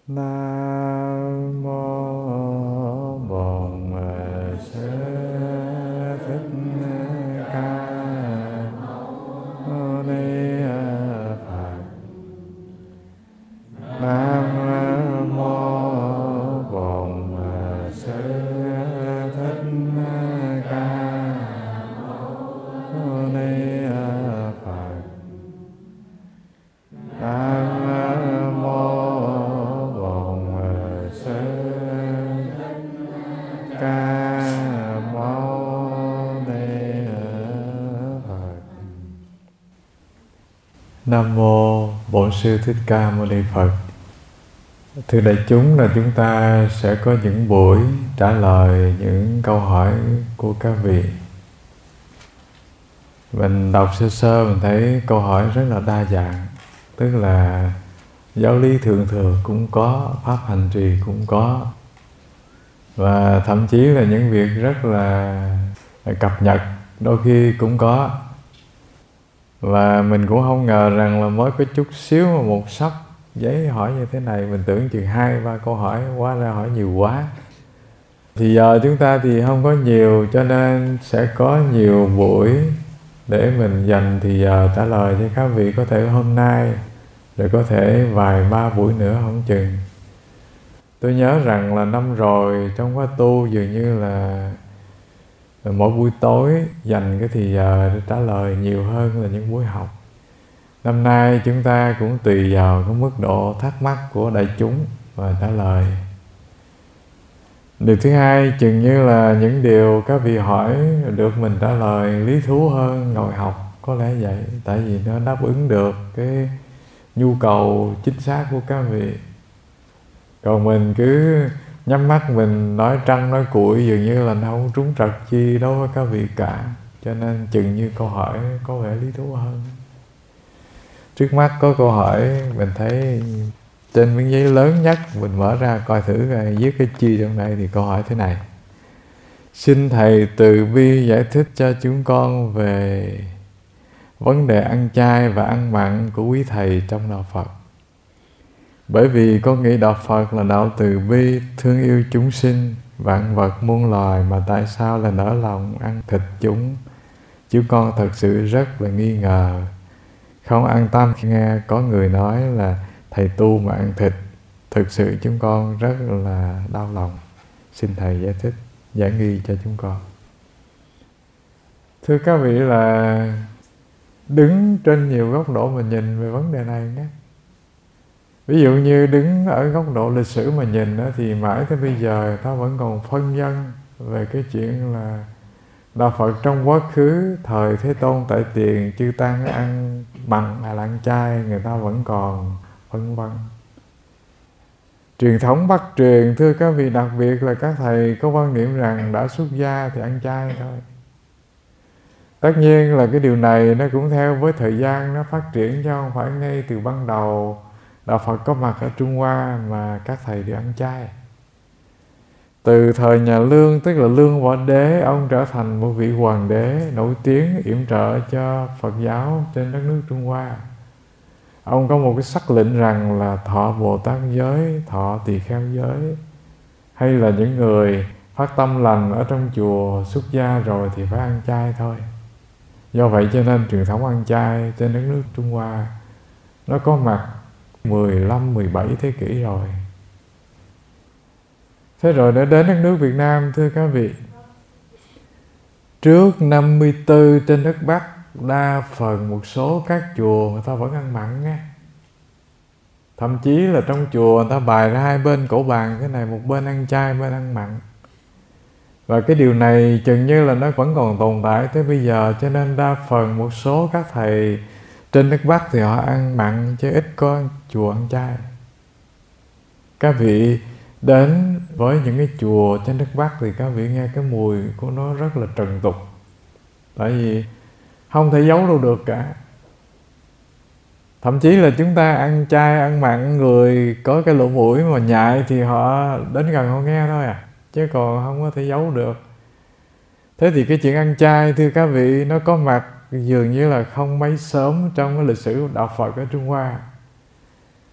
Nam mô Bổn Sư Thích Ca Mâu Ni Phật. Nam mô Bổn Sư Thích Ca Mâu Ni Phật. Nam mô Bổn Sư Ca Mâu Ni Phật. Nam mô Bổn Sư Thích Ca Mâu Ni Phật. Thưa đại chúng, là chúng ta sẽ có những buổi trả lời những câu hỏi của các vị. Mình đọc sơ sơ mình thấy câu hỏi rất là đa dạng. Tức là giáo lý thượng thừa cũng có, pháp hành trì cũng có, và thậm chí là những việc rất là cập nhật đôi khi cũng có. Và mình cũng không ngờ rằng là mới có chút xíu mà một sấp giấy hỏi như thế này, mình tưởng chừng 2-3 câu hỏi, hóa ra hỏi nhiều quá. Thì giờ chúng ta thì không có nhiều, cho nên sẽ có nhiều buổi để mình dành thì giờ trả lời cho các vị, có thể hôm nay, rồi có thể vài 3 buổi nữa không chừng. Tôi nhớ rằng là năm rồi trong khóa tu dường như là mỗi buổi tối dành cái thì giờ để trả lời nhiều hơn là những buổi học. Năm nay chúng ta cũng tùy vào cái mức độ thắc mắc của đại chúng và trả lời. Điều thứ hai, chừng như là những điều các vị hỏi được mình trả lời lý thú hơn ngồi học, có lẽ vậy. Tại vì nó đáp ứng được cái nhu cầu chính xác của các vị. Còn mình cứ nhắm mắt mình nói trăng nói cuội, dường như là nó không trúng trật chi đối với các vị cả. Cho nên chừng như câu hỏi có vẻ lý thú hơn. Trước mắt có câu hỏi mình thấy trên miếng giấy lớn nhất, mình mở ra coi thử coi viết cái chi trong đây. Thì câu hỏi thế này: xin Thầy từ bi giải thích cho chúng con về vấn đề ăn chay và ăn mặn của quý Thầy trong đạo Phật. Bởi vì con nghĩ đạo Phật là đạo từ bi, thương yêu chúng sinh, vạn vật muôn loài, mà tại sao là nỡ lòng ăn thịt chúng? Chúng con thật sự rất là nghi ngờ, không an tâm khi nghe có người nói là Thầy tu mà ăn thịt. Thực sự chúng con rất là đau lòng. Xin Thầy giải thích, giải nghi cho chúng con. Thưa các vị, là đứng trên nhiều góc độ mà nhìn về vấn đề này nhé. Ví dụ như đứng ở góc độ lịch sử mà nhìn đó, thì mãi tới bây giờ ta vẫn còn phân vân về cái chuyện là đạo Phật trong quá khứ thời Thế Tôn tại tiền chư tăng ăn mặn hay là ăn chay, người ta vẫn còn phân vân. Truyền thống Bắc truyền, thưa các vị, đặc biệt là các thầy có quan niệm rằng đã xuất gia thì ăn chay thôi. Tất nhiên là cái điều này nó cũng theo với thời gian nó phát triển, chứ không phải ngay từ ban đầu đạo Phật có mặt ở Trung Hoa mà các thầy đều ăn chay. Từ thời nhà Lương, tức là Lương Võ Đế, ông trở thành một vị hoàng đế nổi tiếng yểm trợ cho Phật giáo trên đất nước Trung Hoa. Ông có một cái sắc lệnh rằng là thọ Bồ Tát giới, thọ Tỳ Kheo giới, hay là những người phát tâm lành ở trong chùa xuất gia rồi thì phải ăn chay thôi. Do vậy cho nên truyền thống ăn chay trên đất nước Trung Hoa nó có mặt 15-17 thế kỷ rồi. Thế rồi đã đến đất nước Việt Nam, thưa các vị. Trước 54 trên đất Bắc, đa phần một số các chùa người ta vẫn ăn mặn nghe. Thậm chí là trong chùa người ta bày ra hai bên cổ bàn thế này, một bên ăn chay, bên ăn mặn. Và cái điều này chừng như là nó vẫn còn tồn tại tới bây giờ. Cho nên đa phần một số các thầy trên đất Bắc thì họ ăn mặn, chứ ít có chùa ăn chay. Các vị đến với những cái chùa trên đất Bắc thì các vị nghe cái mùi của nó rất là trần tục. Tại vì không thể giấu đâu được cả. Thậm chí là chúng ta ăn chay, ăn mặn, người có cái lỗ mũi mà nhại thì họ đến gần họ nghe thôi à, chứ còn không có thể giấu được. Thế thì cái chuyện ăn chay, thưa các vị, nó có mặt dường như là không mấy sớm trong cái lịch sử đạo Phật ở Trung Hoa.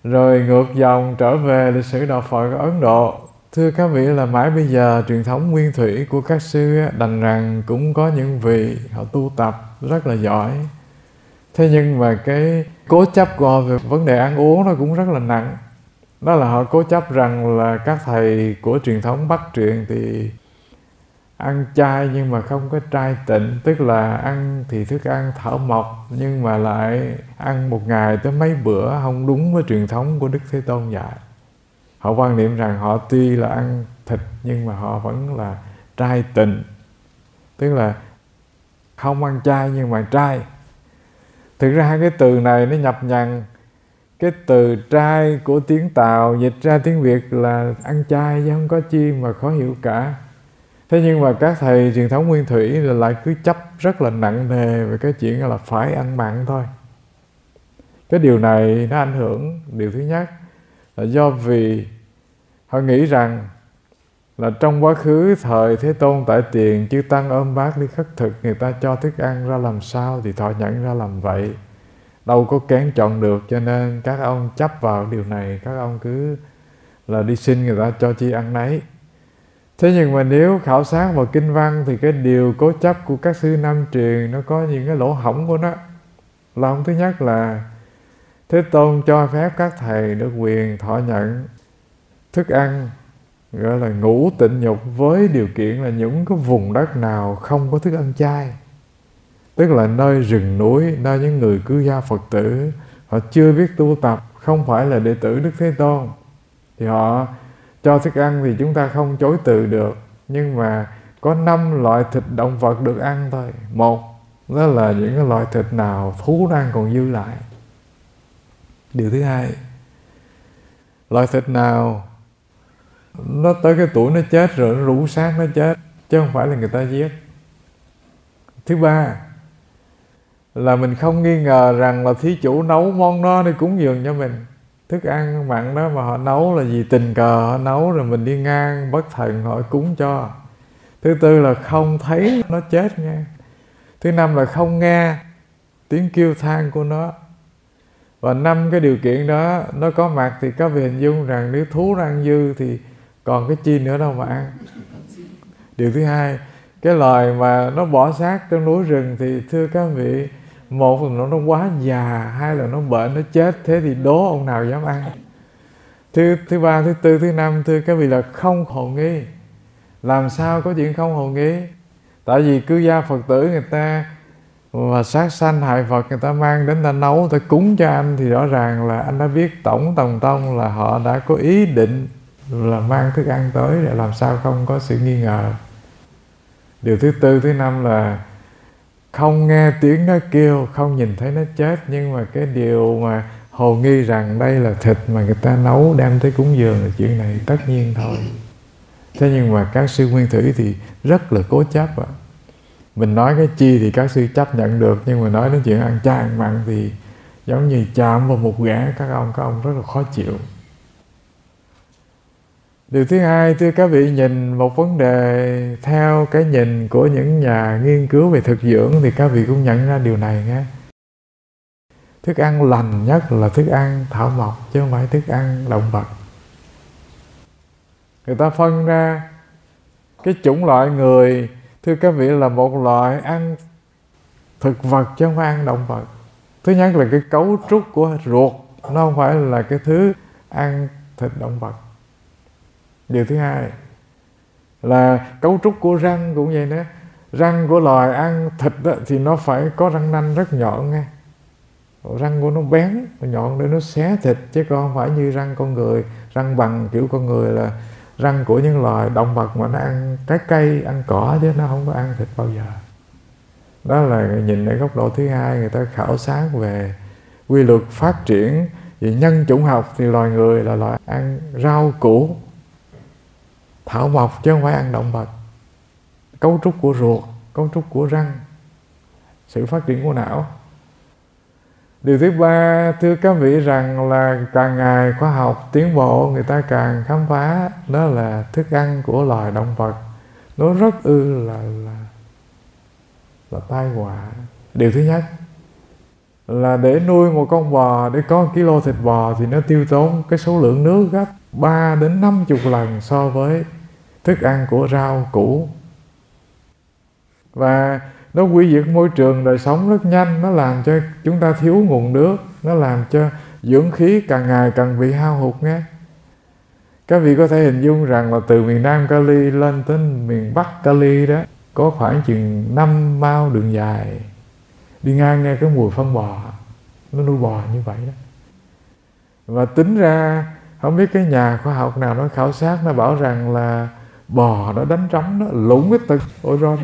Rồi ngược dòng trở về lịch sử đạo Phật ở Ấn Độ. Thưa các vị, là mãi bây giờ truyền thống nguyên thủy của các sư đành rằng cũng có những vị họ tu tập rất là giỏi. Thế nhưng mà cái cố chấp của họ về vấn đề ăn uống nó cũng rất là nặng. Đó là họ cố chấp rằng là các thầy của truyền thống Bắc truyền thì ăn chay nhưng mà không có trai tịnh, tức là ăn thì thức ăn thảo mộc nhưng mà lại ăn một ngày tới mấy bữa, không đúng với truyền thống của Đức Thế Tôn dạy. Họ quan niệm rằng họ tuy là ăn thịt nhưng mà họ vẫn là trai tịnh, tức là không ăn chay nhưng mà trai. Thực ra cái từ này nó nhập nhằng. Cái từ trai của tiếng Tàu dịch ra tiếng Việt là ăn chay chứ không có chi mà khó hiểu cả. Thế nhưng mà các thầy truyền thống nguyên thủy lại cứ chấp rất là nặng nề về cái chuyện là phải ăn mặn thôi. Cái điều này nó ảnh hưởng. Điều thứ nhất là do vì họ nghĩ rằng là trong quá khứ thời Thế Tôn tại tiền, chư tăng ôm bát đi khất thực, người ta cho thức ăn ra làm sao thì thọ nhận ra làm vậy, đâu có kén chọn được, cho nên các ông chấp vào điều này, các ông cứ là đi xin người ta cho chi ăn nấy. Thế nhưng mà nếu khảo sát vào kinh văn thì cái điều cố chấp của các sư Nam truyền nó có những cái lỗ hổng của nó. Lỗ hổng thứ nhất là Thế Tôn cho phép các thầy được quyền thọ nhận thức ăn gọi là ngũ tịnh nhục, với điều kiện là những cái vùng đất nào không có thức ăn chay, tức là nơi rừng núi, nơi những người cư gia Phật tử họ chưa biết tu tập, không phải là đệ tử Đức Thế Tôn, thì họ cho thức ăn thì chúng ta không chối từ được. Nhưng mà có 5 loại thịt động vật được ăn thôi. Một, đó là những cái loại thịt nào thú đang còn dư lại. Điều thứ hai, loại thịt nào nó tới cái tuổi nó chết rồi, nó rũ xác nó chết, chứ không phải là người ta giết. Thứ ba là mình không nghi ngờ rằng là thí chủ nấu món đó để cúng dường cho mình. Thức ăn mặn đó mà họ nấu là vì tình cờ họ nấu rồi mình đi ngang bất thần họ cúng cho. Thứ tư là không thấy nó chết nghe. Thứ năm là không nghe tiếng kêu than của nó. Và 5 cái điều kiện đó nó có mặt thì các vị hình dung rằng nếu thú nó ăn dư thì còn cái chi nữa đâu mà ăn. Điều thứ hai, cái loài mà nó bỏ xác trong núi rừng thì thưa các vị, một là nó quá già, hai là nó bệnh, nó chết, thế thì đố ông nào dám ăn. Thứ ba, thứ tư, thứ năm, thưa các vị, là không hồ nghi. Làm sao có chuyện không hồ nghi? Tại vì cư gia Phật tử người ta và sát sanh hại Phật, người ta mang đến ta nấu, ta cúng cho anh thì rõ ràng là anh đã biết tổng tòng tông là họ đã có ý định là mang thức ăn tới, để làm sao không có sự nghi ngờ. Điều thứ tư, thứ năm là không nghe tiếng nó kêu, không nhìn thấy nó chết, nhưng mà cái điều mà hồ nghi rằng đây là thịt mà người ta nấu đem tới cúng dường là chuyện này tất nhiên thôi. Thế nhưng mà các sư nguyên thủy thì rất là cố chấp ạ. Mình nói cái chi thì các sư chấp nhận được, nhưng mà nói đến chuyện ăn chay ăn mặn thì giống như chạm vào một ghẻ các ông rất là khó chịu. Điều thứ hai, thưa các vị, nhìn một vấn đề theo cái nhìn của những nhà nghiên cứu về thực dưỡng thì các vị cũng nhận ra điều này nhé. Thức ăn lành nhất là thức ăn thảo mộc chứ không phải thức ăn động vật. Người ta phân ra cái chủng loại người, thưa các vị, là một loại ăn thực vật chứ không phải ăn động vật. Thứ nhất là cái cấu trúc của ruột, nó không phải là cái thứ ăn thịt động vật. Điều thứ hai là cấu trúc của răng cũng vậy nữa. Răng của loài ăn thịt đó, thì nó phải có răng nanh rất nhọn nghe. Răng của nó bén, nó nhọn để nó xé thịt, chứ không phải như răng con người. Răng bằng kiểu con người là răng của những loài động vật mà nó ăn trái cây, ăn cỏ chứ nó không có ăn thịt bao giờ. Đó là nhìn ở góc độ thứ hai, người ta khảo sát về quy luật phát triển. Vì nhân chủng học thì loài người là loài ăn rau củ, thảo mộc chứ không phải ăn động vật. Cấu trúc của ruột, cấu trúc của răng, sự phát triển của não. Điều thứ ba, thưa các vị, rằng là càng ngày khoa học tiến bộ, người ta càng khám phá đó là thức ăn của loài động vật nó rất là tai họa. Điều thứ nhất là để nuôi một con bò, để có 1 kg thịt bò thì nó tiêu tốn cái số lượng nước gấp 3 đến 50 lần so với thức ăn của rau củ. Và nó hủy diệt môi trường đời sống rất nhanh, nó làm cho chúng ta thiếu nguồn nước, nó làm cho dưỡng khí càng ngày càng bị hao hụt nghe. Các vị có thể hình dung rằng là từ miền Nam Cali lên tới miền Bắc Cali đó, có khoảng chừng 5 mao đường dài. Đi ngang nghe cái mùi phân bò, nó nuôi bò như vậy đó. Và tính ra, không biết cái nhà khoa học nào nó khảo sát, nó bảo rằng là bò nó đánh trống, nó lũng cái tực ozone.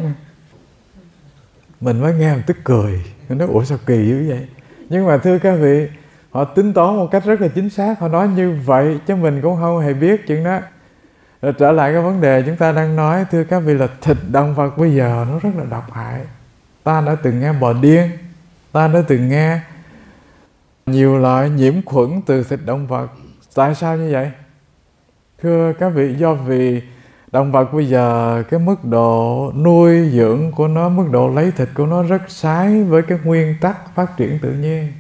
Mình mới nghe mình tức cười, mình nói ủa sao kỳ dữ vậy. Nhưng mà thưa các vị, họ tính toán một cách rất là chính xác, họ nói như vậy chứ mình cũng không hề biết chuyện đó. Rồi trở lại cái vấn đề chúng ta đang nói, thưa các vị, là thịt động vật bây giờ nó rất là độc hại. Ta đã từng nghe bò điên, ta đã từng nghe nhiều loại nhiễm khuẩn từ thịt động vật. Tại sao như vậy? Thưa các vị, do vì động vật bây giờ cái mức độ nuôi dưỡng của nó, mức độ lấy thịt của nó rất trái với cái nguyên tắc phát triển tự nhiên.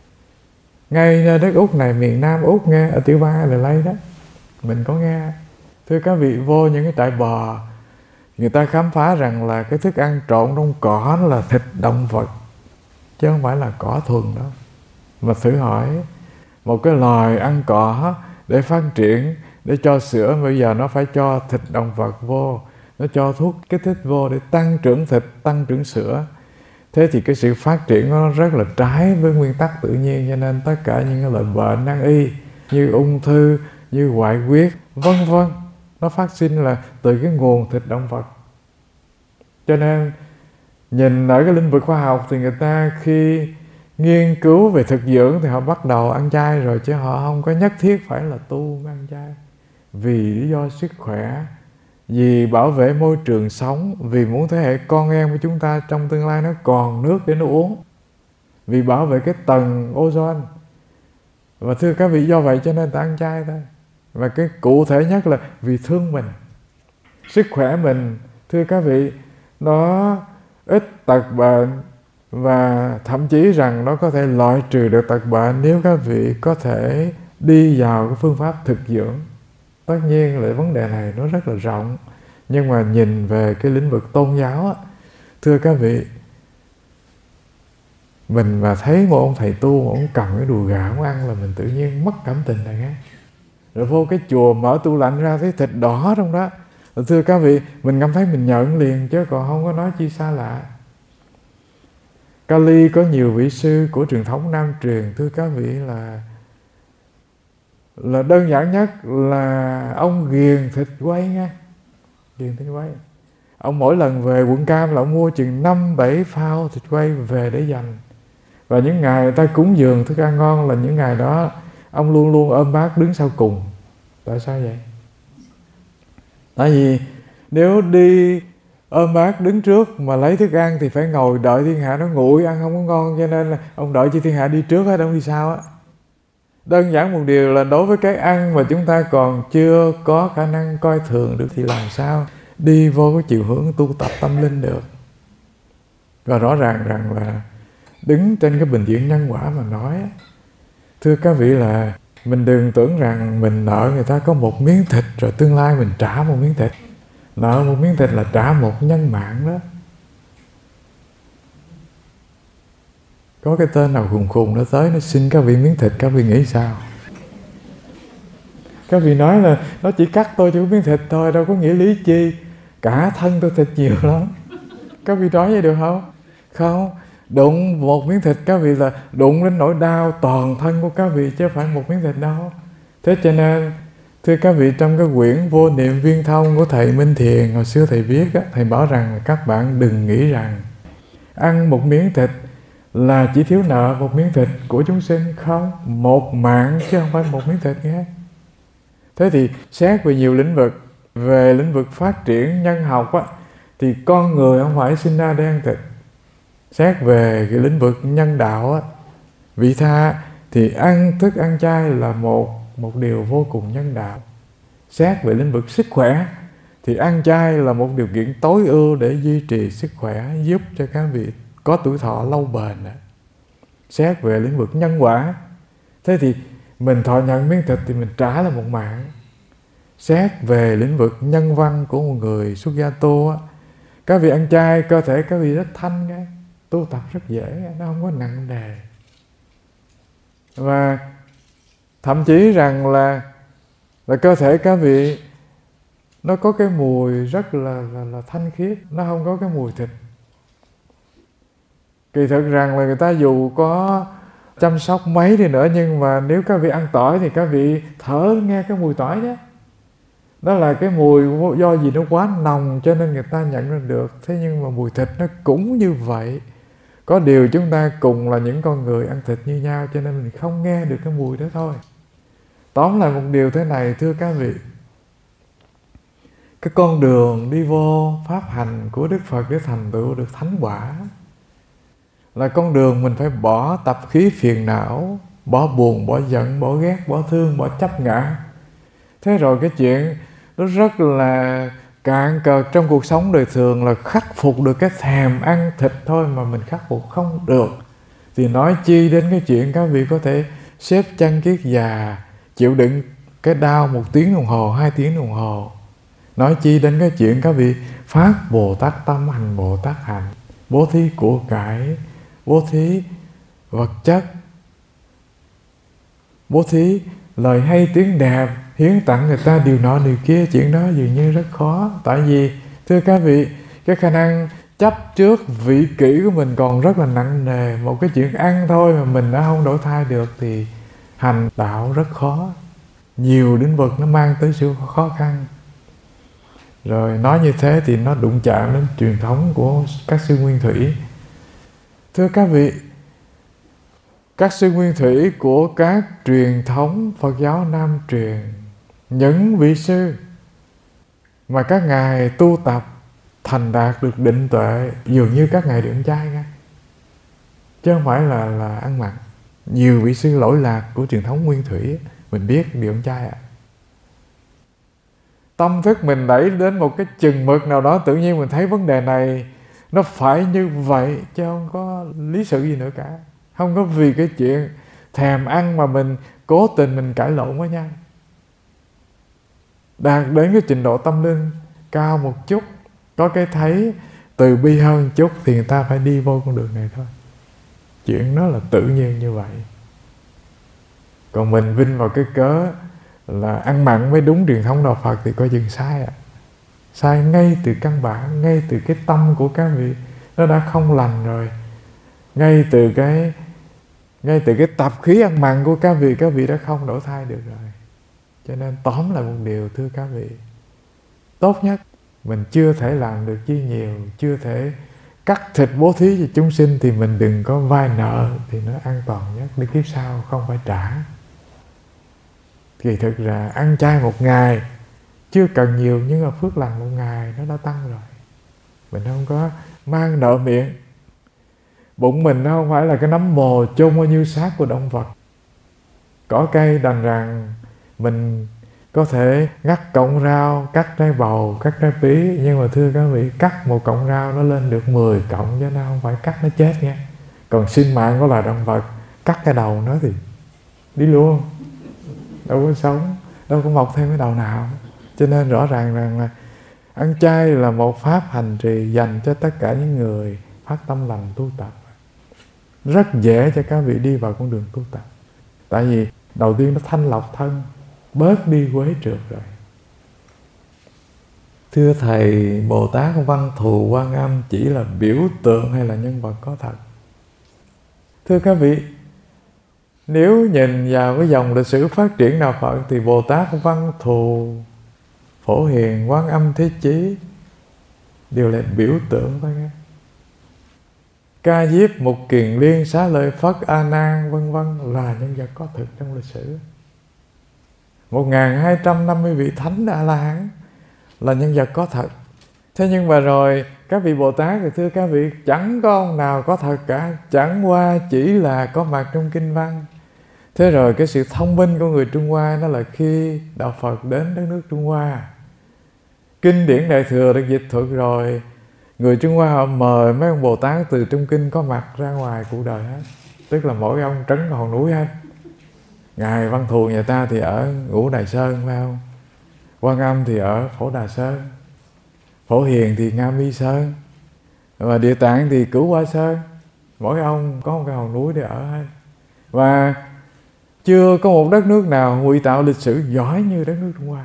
Ngay nơi đất Úc này, miền Nam Úc nghe, ở tiểu bang Adelaide đó, mình có nghe. Thưa các vị, vô những cái trại bò, người ta khám phá rằng là cái thức ăn trộn trong cỏ là thịt động vật, chứ không phải là cỏ thuần đâu. Mà thử hỏi, một cái loài ăn cỏ để phát triển, để cho sữa, bây giờ nó phải cho thịt động vật vô, nó cho thuốc kích thích vô để tăng trưởng thịt, tăng trưởng sữa. Thế thì cái sự phát triển nó rất là trái với nguyên tắc tự nhiên, cho nên tất cả những cái loại bệnh nan y như ung thư, như hoại huyết, vân vân, nó phát sinh là từ cái nguồn thịt động vật. Cho nên nhìn ở cái lĩnh vực khoa học thì người ta khi nghiên cứu về thực dưỡng thì họ bắt đầu ăn chay rồi, chứ họ không có nhất thiết phải là tu mới ăn chay. Vì lý do sức khỏe, vì bảo vệ môi trường sống, vì muốn thế hệ con em của chúng ta trong tương lai nó còn nước để nó uống, vì bảo vệ cái tầng ozone. Và thưa các vị, do vậy cho nên ta ăn chay thôi. Và cái cụ thể nhất là vì thương mình, sức khỏe mình, thưa các vị, nó ít tật bệnh, và thậm chí rằng nó có thể loại trừ được tật bệnh nếu các vị có thể đi vào cái phương pháp thực dưỡng. Tất nhiên là vấn đề này nó rất là rộng, nhưng mà nhìn về cái lĩnh vực tôn giáo á, thưa các vị, mình mà thấy một ông thầy tu mà ông cầm cái đùi gà ông ăn là mình tự nhiên mất cảm tình này nghe. Rồi vô cái chùa mở tủ lạnh ra thấy thịt đỏ trong đó, rồi thưa các vị, mình cảm thấy mình nhận liền, chứ còn không có nói chi xa lạ. Cali có nhiều vị sư của truyền thống Nam truyền, thưa các vị, là đơn giản nhất là ông ghiền thịt quay nha, ghiền thịt quay. Ông mỗi lần về quận Cam là ông mua chừng 5-7 phao thịt quay về để dành. Và những ngày người ta cúng dường thức ăn ngon là những ngày đó ông luôn luôn ôm bát đứng sau cùng. Tại sao vậy? Tại vì nếu đi ôm bát đứng trước mà lấy thức ăn thì phải ngồi đợi thiên hạ nó nguội, ăn không có ngon, cho nên là ông đợi cho thiên hạ đi trước hết, ông đi sau á. Đơn giản một điều là đối với cái ăn mà chúng ta còn chưa có khả năng coi thường được thì làm sao đi vô cái chiều hướng tu tập tâm linh được. Và rõ ràng rằng là đứng trên cái bình diện nhân quả mà nói, thưa các vị, là mình đừng tưởng rằng mình nợ người ta có một miếng thịt rồi tương lai mình trả một miếng thịt. Nợ một miếng thịt là trả một nhân mạng đó. Có cái tên nào khùng khùng nó tới nó xin các vị miếng thịt, các vị nghĩ sao? Các vị nói là nó chỉ cắt tôi cho miếng thịt thôi, đâu có nghĩa lý chi. Cả thân tôi thịt nhiều lắm. Các vị nói vậy được không? Không. Đụng một miếng thịt các vị là đụng đến nỗi đau toàn thân của các vị, chứ không phải một miếng thịt đâu. Thế cho nên, thưa các vị, trong cái quyển Vô Niệm Viên Thông của thầy Minh Thiền hồi xưa thầy viết á, thầy bảo rằng các bạn đừng nghĩ rằng ăn một miếng thịt là chỉ thiếu nợ một miếng thịt của chúng sinh. Không, một mạng chứ không phải một miếng thịt nghe. Thế thì xét về nhiều lĩnh vực, về lĩnh vực phát triển nhân học á, thì con người không phải sinh ra để ăn thịt. Xét về cái lĩnh vực nhân đạo á, vị tha thì ăn thức ăn chay là một điều vô cùng nhân đạo. Xét về lĩnh vực sức khỏe thì ăn chay là một điều kiện tối ưu để duy trì sức khỏe, giúp cho các vị có tuổi thọ lâu bền. xét về lĩnh vực nhân quả. Thế thì mình thọ nhận miếng thịt thì mình trả lại một mạng. Xét về lĩnh vực nhân văn của một người xuất gia tu á, các vị ăn chay, cơ thể các vị rất thanh nghe, tu tập rất dễ, nó không có nặng nề. Và thậm chí rằng là cơ thể các vị nó có cái mùi rất là thanh khiết, nó không có cái mùi thịt. Kỳ thực rằng là người ta dù có chăm sóc mấy đi nữa, nhưng mà nếu các vị ăn tỏi thì các vị thở nghe cái mùi tỏi nhé. Đó là cái mùi do gì nó quá nồng cho nên người ta nhận ra được. Thế nhưng mà mùi thịt nó cũng như vậy. Có điều chúng ta cùng là những con người ăn thịt như nhau, cho nên mình không nghe được cái mùi đó thôi. Tóm lại một điều thế này thưa các vị, cái con đường đi vô pháp hành của Đức Phật để thành tựu được thánh quả là con đường mình phải bỏ tập khí phiền não, bỏ buồn, bỏ giận, bỏ ghét, bỏ thương, bỏ chấp ngã. Thế rồi cái chuyện nó rất là cạn cợt trong cuộc sống đời thường là khắc phục được cái thèm ăn thịt thôi mà mình khắc phục không được, thì nói chi đến cái chuyện các vị có thể xếp chăn kiết già, chịu đựng cái đau 1 tiếng đồng hồ, 2 tiếng đồng hồ. Nói chi đến cái chuyện các vị phát Bồ Tát tâm, hành Bồ Tát hạnh, bố thí của cải, bố thí vật chất, bố thí lời hay tiếng đẹp, hiến tặng người ta điều nọ điều kia. Chuyện đó dường như rất khó. Tại vì thưa các vị, cái khả năng chấp trước vị kỷ của mình còn rất là nặng nề. Một cái chuyện ăn thôi mà mình đã không đổi thay được thì hành đạo rất khó. Nhiều lĩnh vực nó mang tới sự khó khăn. Rồi nói như thế thì nó đụng chạm đến truyền thống của các sư nguyên thủy. Thưa các vị, các sư nguyên thủy của các truyền thống Phật giáo Nam truyền, những vị sư mà các ngài tu tập thành đạt được định tuệ, dường như các ngài được ăn chay nghe, chứ không phải là ăn mặn. Nhiều vị sư lỗi lạc của truyền thống nguyên thủy mình biết được ăn chay ạ. Tâm thức mình đẩy đến một cái chừng mực nào đó, tự nhiên mình thấy vấn đề này nó phải như vậy, chứ không có lý sự gì nữa cả. Không có vì cái chuyện thèm ăn mà mình cố tình mình cãi lộn với nhau. Đạt đến cái trình độ tâm linh cao một chút, có cái thấy từ bi hơn chút thì người ta phải đi vô con đường này thôi. Chuyện đó là tự nhiên như vậy. Còn mình vinh vào cái cớ là ăn mặn mới đúng truyền thống đạo Phật thì coi chừng sai ạ. Sai ngay từ căn bản, ngay từ cái tâm của các vị nó đã không lành rồi. Ngay từ cái tập khí ăn mặn của các vị đã không đổi thay được rồi. Cho nên tóm lại một điều thưa các vị, tốt nhất mình chưa thể làm được chi nhiều, chưa thể cắt thịt bố thí cho chúng sinh thì mình đừng có vay nợ, thì nó an toàn nhất, để kiếp sau không phải trả. Thì thực ra ăn chay một ngày chưa cần nhiều, nhưng mà phước lành một ngày nó đã tăng rồi. Mình không có mang nợ miệng. Bụng mình nó không phải là cái nấm mồ chôn bao nhiêu xác của động vật. Cỏ cây đành rằng mình có thể ngắt cọng rau, cắt trái bầu, cắt trái bí, nhưng mà thưa các vị, cắt một cọng rau nó lên được 10 cọng, chứ nó không phải cắt nó chết nha. Còn sinh mạng của loài động vật, cắt cái đầu nó thì đi luôn, đâu có sống, đâu có mọc thêm cái đầu nào. Cho nên rõ ràng rằng là ăn chay là một pháp hành trì dành cho tất cả những người phát tâm lành tu tập. Rất dễ cho các vị đi vào con đường tu tập. Tại vì đầu tiên nó thanh lọc thân, bớt đi quấy trượt rồi. Thưa Thầy, Bồ Tát Văn Thù Quan Âm chỉ là biểu tượng hay là nhân vật có thật? Thưa các vị, nếu nhìn vào cái dòng lịch sử phát triển đạo Phật thì Bồ Tát Văn Thù, Phổ Hiền, Quan Âm Thế Chí đều là biểu tượng thôi nghe. Ca Diếp, Mục Kiền Liên, Xá Lợi Phất, A Nan vân vân là nhân vật có thực trong lịch sử. 1250 vị thánh A La Hán là nhân vật có thật. Thế nhưng mà rồi các vị Bồ Tát thì thưa các vị, chẳng có ông nào có thật cả, chẳng qua chỉ là có mặt trong kinh văn. Thế rồi cái sự thông minh của người Trung Hoa đó là khi đạo Phật đến đất nước Trung Hoa, kinh điển Đại Thừa được dịch thuật rồi, người Trung Hoa họ mời mấy ông Bồ Tát từ trong kinh có mặt ra ngoài cuộc đời hết. tức là mỗi ông trấn có hòn núi hết. Ngài Văn Thù nhà ta thì ở Ngũ Đài Sơn, phải không? Quan Âm thì ở Phổ Đà Sơn, Phổ Hiền thì Nga Mi Sơn, và Địa Tạng thì Cửu Hoa Sơn. Mỗi ông có một cái hòn núi để ở hết. Và chưa có một đất nước nào ngụy tạo lịch sử giỏi như đất nước Trung Hoa.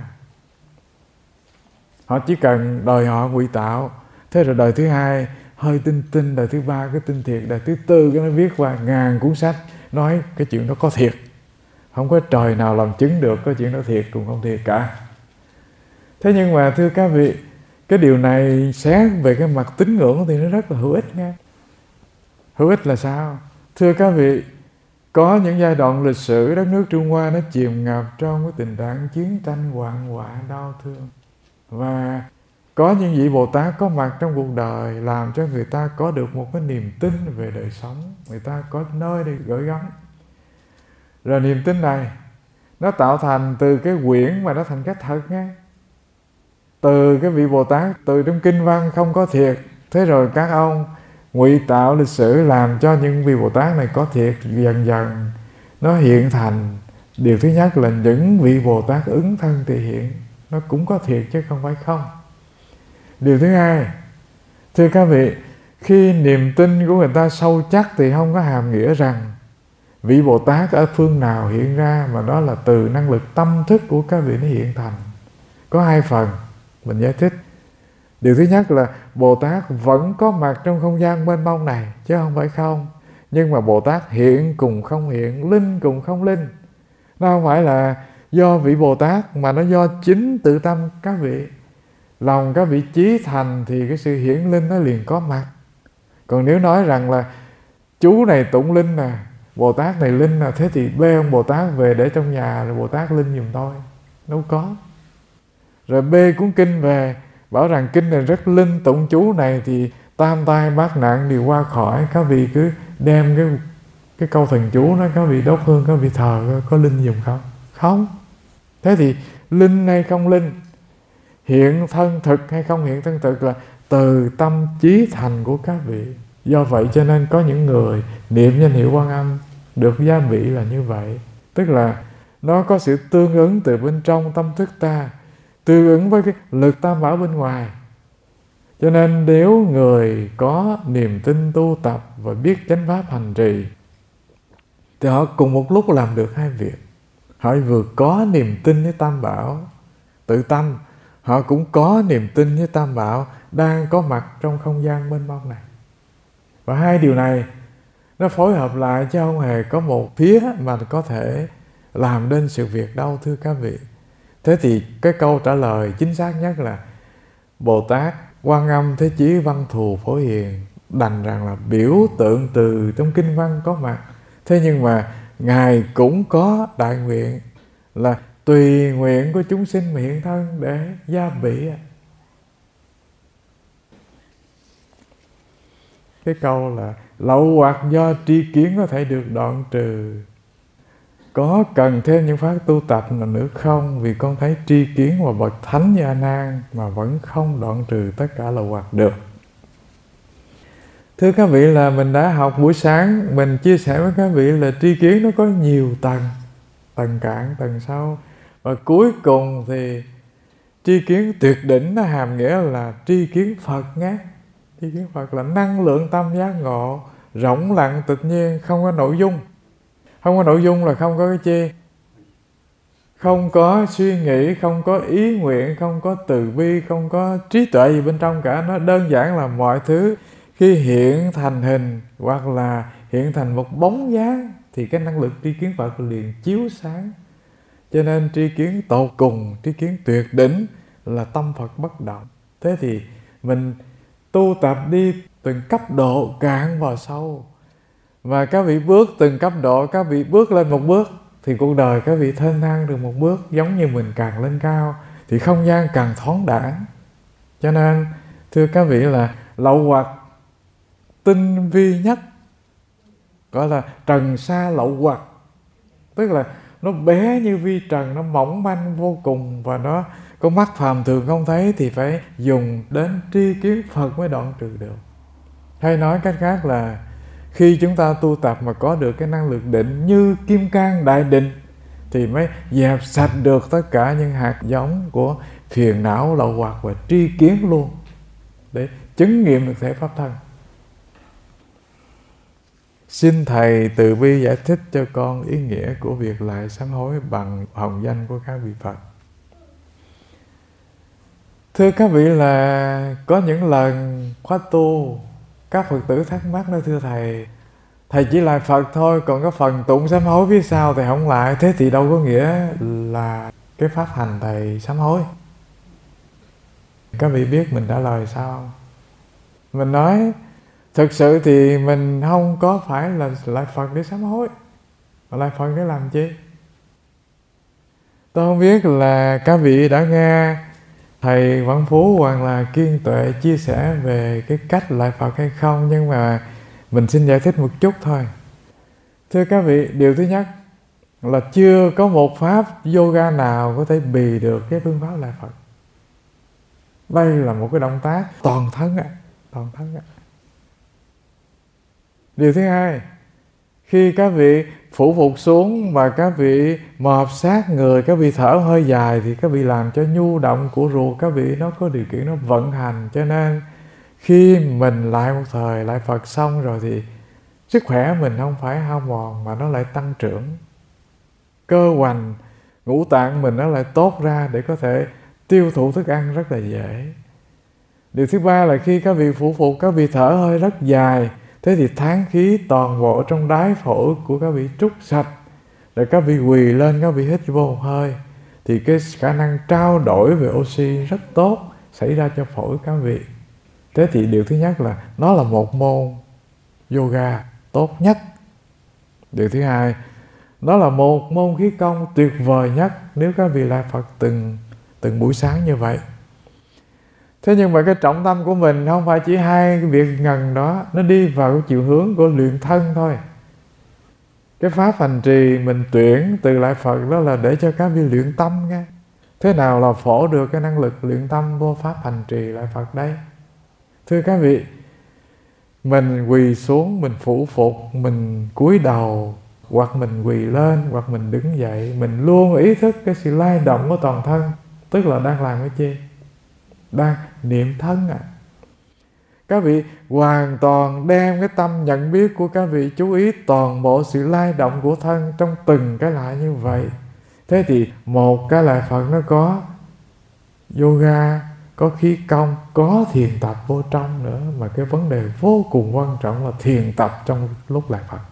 Họ chỉ cần đời họ ngụy tạo, thế rồi đời thứ hai hơi tinh, đời thứ ba cái tinh thiệt, đời thứ tư cái nó viết qua ngàn cuốn sách nói cái chuyện đó có thiệt. Không có trời nào làm chứng được có chuyện đó thiệt cũng không thiệt cả. Thế nhưng mà thưa các vị, cái điều này xét về cái mặt tín ngưỡng thì nó rất là hữu ích nha. Hữu ích là sao? Thưa các vị, có những giai đoạn lịch sử đất nước Trung Hoa nó chìm ngập trong cái tình trạng chiến tranh, hoạn họa, đau thương. Và có những vị Bồ Tát có mặt trong cuộc đời làm cho người ta có được một cái niềm tin về đời sống. Người ta có nơi để gửi gắm. Rồi niềm tin này nó tạo thành từ cái quyển mà nó thành cái thật nha. Từ cái vị Bồ Tát, từ trong kinh văn không có thiệt. Thế rồi các ông ngụy tạo lịch sử làm cho những vị Bồ Tát này có thiệt. Dần dần nó hiện thành. Điều thứ nhất là những vị Bồ Tát ứng thân thể hiện, nó cũng có thiệt chứ không phải không. Điều thứ hai, thưa các vị, khi niềm tin của người ta sâu chắc thì không có hàm nghĩa rằng vị Bồ Tát ở phương nào hiện ra, mà đó là từ năng lực tâm thức của các vị nó hiện thành. Có hai phần mình giải thích. Điều thứ nhất là Bồ Tát vẫn có mặt trong không gian mênh mông này chứ không phải không. Nhưng mà Bồ Tát hiện cùng không hiện, linh cùng không linh. Nó không phải là do vị Bồ Tát mà nó do chính tự tâm các vị. Lòng các vị chí thành thì cái sự hiển linh nó liền có mặt. Còn nếu nói rằng là chú này tụng linh nè, Bồ Tát này linh nè, thế thì bê ông Bồ Tát về để trong nhà rồi Bồ Tát linh giùm tôi. Đâu có. Rồi bê cuốn kinh về bảo rằng kinh này rất linh, tụng chú này thì tam tai bát nạn đều qua khỏi. Các vị cứ đem cái câu thần chú đó, các vị đốt hương, các vị thờ, có linh dùng không? Không. Thế thì linh hay không linh, hiện thân thực hay không hiện thân thực là từ tâm chí thành của các vị. Do vậy cho nên có những người niệm danh hiệu Quan Âm được gia vị là như vậy. Tức là nó có sự tương ứng từ bên trong tâm thức ta, tương ứng với cái lực tam bảo bên ngoài. Cho nên nếu người có niềm tin tu tập và biết chánh pháp hành trì thì họ cùng một lúc làm được hai việc. Họ vừa có niềm tin với tam bảo tự tâm, họ cũng có niềm tin với tam bảo đang có mặt trong không gian mênh mông này. Và hai điều này nó phối hợp lại chứ không hề có một phía mà có thể làm nên sự việc đâu thưa các vị. Thế thì cái câu trả lời chính xác nhất là Bồ Tát Quan Âm Thế Chí Văn Thù Phổ Hiền đành rằng là biểu tượng từ trong kinh văn có mặt. Thế nhưng mà Ngài cũng có đại nguyện là tùy nguyện của chúng sinh mà hiện thân để gia bị. Cái câu là lậu hoặc do tri kiến có thể được đoạn trừ. Có cần thêm những pháp tu tập nào nữa không? Vì con thấy tri kiến và bậc thánh như A Nan mà vẫn không đoạn trừ tất cả lậu hoặc được. Thưa các vị, là mình đã học buổi sáng, mình chia sẻ với các vị là tri kiến nó có nhiều tầng, tầng cạn, tầng sâu. Và cuối cùng thì tri kiến tuyệt đỉnh nó hàm nghĩa là tri kiến Phật nhé. Tri kiến Phật là năng lượng tâm giác ngộ, rỗng lặng tự nhiên, không có nội dung. Không có nội dung là không có cái chi, không có suy nghĩ, không có ý nguyện, không có từ bi, không có trí tuệ gì bên trong cả. Nó đơn giản là mọi thứ khi hiện thành hình hoặc là hiện thành một bóng dáng thì cái năng lực tri kiến Phật liền chiếu sáng. Cho nên tri kiến tột cùng, tri kiến tuyệt đỉnh là tâm Phật bất động. Thế thì mình tu tập đi từng cấp độ cạn vào sâu. Và các vị bước từng cấp độ, các vị bước lên một bước thì cuộc đời các vị thênh thang được một bước. Giống như mình càng lên cao thì không gian càng thoáng đãng. Cho nên thưa các vị là lậu hoặc tinh vi nhất gọi là trần sa lậu hoặc. Tức là nó bé như vi trần, nó mỏng manh vô cùng và nó có mắt phàm thường không thấy thì phải dùng đến tri kiến Phật mới đoạn trừ được. Hay nói cách khác là Khi chúng ta tu tập mà có được cái năng lực định như kim cang đại định thì mới dẹp sạch được tất cả những hạt giống của phiền não, lậu hoặc và tri kiến luôn, để chứng nghiệm được thể pháp thân. Xin Thầy từ bi giải thích cho con ý nghĩa của việc lại sám hối bằng hồng danh của các vị Phật. Thưa các vị, là có những lần khóa tu các Phật tử thắc mắc đó: thưa Thầy, Thầy chỉ lại Phật thôi, còn cái phần tụng sám hối phía sau Thầy không lại, thế thì đâu có nghĩa là cái pháp hành Thầy sám hối. Các vị biết mình trả lời sao không? Mình nói thực sự thì mình không có phải là lại Phật để sám hối, mà lại Phật để làm chi? Tôi không biết là các vị đã nghe Thầy Văn Phú hoặc là Kiên Tuệ chia sẻ về cái cách lại Phật hay không, nhưng mà mình xin giải thích một chút thôi. Thưa các vị, điều thứ nhất là chưa có một pháp yoga nào có thể bì được cái phương pháp lại Phật. Đây là một cái động tác toàn thân toàn thân. Điều thứ hai, khi các vị phủ phục xuống mà các vị mọp sát người, các vị thở hơi dài thì các vị làm cho nhu động của ruột các vị nó có điều kiện nó vận hành. Cho nên khi mình lại một thời lại Phật xong rồi thì sức khỏe mình không phải hao mòn mà nó lại tăng trưởng. Cơ hoành ngũ tạng mình nó lại tốt ra để có thể tiêu thụ thức ăn rất là dễ. Điều thứ ba là khi các vị phủ phục, các vị thở hơi rất dài, thế thì tán khí toàn bộ trong đáy phổi của các vị trút sạch, rồi các vị quỳ lên, các vị hít vô một hơi, thì cái khả năng trao đổi về oxy rất tốt xảy ra cho phổi các vị. Thế thì điều thứ nhất là nó là một môn yoga tốt nhất. Điều thứ hai, nó là một môn khí công tuyệt vời nhất nếu các vị lại Phật từng buổi sáng như vậy. Thế nhưng mà cái trọng tâm của mình không phải chỉ hai cái việc ngần đó, nó đi vào cái chiều hướng của luyện thân thôi. Cái pháp hành trì mình tuyển từ lại Phật đó là để cho các vị luyện tâm nghe. Thế nào là phổ được cái năng lực luyện tâm vô pháp hành trì lại Phật đây? Thưa các vị, mình quỳ xuống, mình phủ phục, mình cúi đầu, hoặc mình quỳ lên, hoặc mình đứng dậy, mình luôn ý thức cái sự lay động của toàn thân, tức là đang làm cái chi? Đang niệm thân Các vị hoàn toàn đem cái tâm nhận biết của các vị chú ý toàn bộ sự lay động của thân trong từng cái lại như vậy. Thế thì một cái lại Phật nó có yoga, có khí công, có thiền tập vô trong nữa. Mà cái vấn đề vô cùng quan trọng là thiền tập trong lúc lại Phật.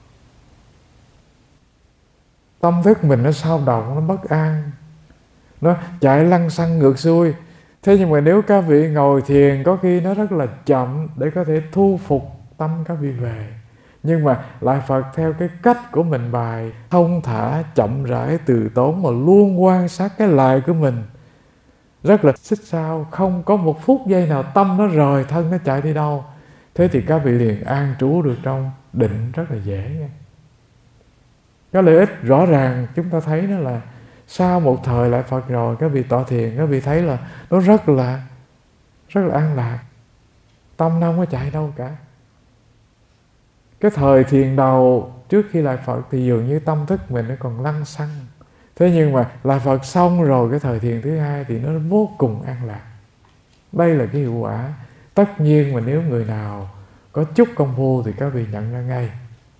Tâm thức mình nó xao động, nó bất an, nó chạy lăng xăng ngược xuôi. Thế nhưng mà nếu các vị ngồi thiền có khi nó rất là chậm để có thể thu phục tâm các vị về. Nhưng mà lại Phật theo cái cách của mình bài thông thả, chậm rãi, từ tốn mà luôn quan sát cái lại của mình. Rất là xích sao, không có một phút giây nào tâm nó rời thân nó chạy đi đâu. Thế thì các vị liền an trú được trong định rất là dễ nha. Cái lợi ích rõ ràng chúng ta thấy đó là sau một thời lại Phật rồi, các vị tọa thiền, các vị thấy là nó rất là an lạc. Tâm nó không có chạy đâu cả. Cái thời thiền đầu trước khi lại Phật thì dường như tâm thức mình nó còn lăng xăng. Thế nhưng mà lại Phật xong rồi, cái thời thiền thứ hai thì nó vô cùng an lạc. Đây là cái hiệu quả. Tất nhiên mà nếu người nào có chút công phu thì các vị nhận ra ngay.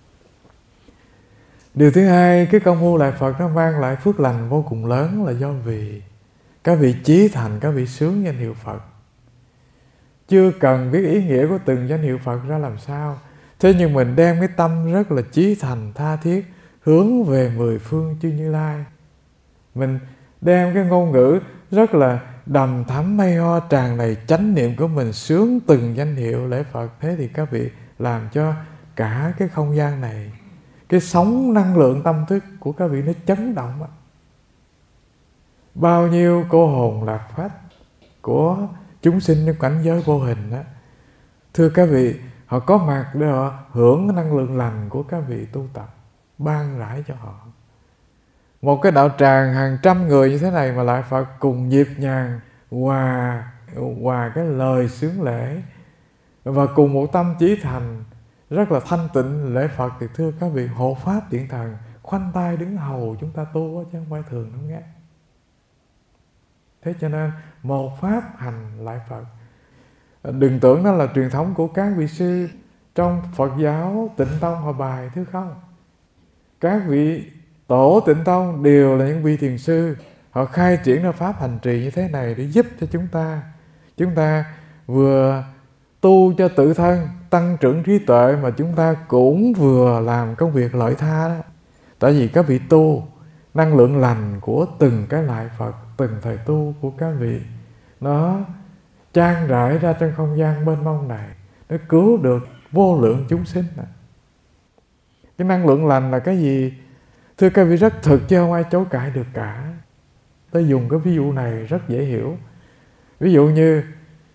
Điều thứ hai, cái công phu lại Phật nó mang lại phước lành vô cùng lớn là do vì các vị chí thành, các vị sướng danh hiệu Phật. Chưa cần biết ý nghĩa của từng danh hiệu Phật ra làm sao. Thế nhưng mình đem cái tâm rất là chí thành, tha thiết, hướng về mười phương chư Như Lai. Mình đem cái ngôn ngữ rất là đầm thắm mây ho, tràn đầy chánh niệm của mình, sướng từng danh hiệu lễ Phật. Thế thì các vị làm cho cả cái không gian này, cái sóng năng lượng tâm thức của các vị nó chấn động. Bao nhiêu cô hồn lạc phách của chúng sinh trong cảnh giới vô hình đó, thưa các vị, họ có mặt để họ hưởng cái năng lượng lành của các vị tu tập, ban rãi cho họ. Một cái đạo tràng hàng trăm người như thế này mà lại Phật cùng nhịp nhàng hòa cái lời sướng lễ và cùng một tâm chí thành, rất là thanh tịnh lễ Phật, thì thưa các vị, hộ pháp điện thần khoanh tay đứng hầu chúng ta tu chứ không phải thường đâu nghe. Thế cho nên một pháp hành lại Phật. Đừng tưởng đó là truyền thống của các vị sư trong Phật giáo Tịnh Tông họ bài, thứ không. Các vị tổ Tịnh Tông đều là những vị thiền sư, họ khai triển ra pháp hành trì như thế này để giúp cho chúng ta vừa tu cho tự thân, tăng trưởng trí tuệ, mà chúng ta cũng vừa làm công việc lợi tha đó. Tại vì các vị tu năng lượng lành của từng cái lại Phật, từng thời tu của các vị, nó trang rải ra trong không gian mênh mông này, nó cứu được vô lượng chúng sinh này. Cái năng lượng lành là cái gì? Thưa các vị, rất thực chứ không ai chối cãi được cả. Tôi dùng cái ví dụ này rất dễ hiểu. Ví dụ như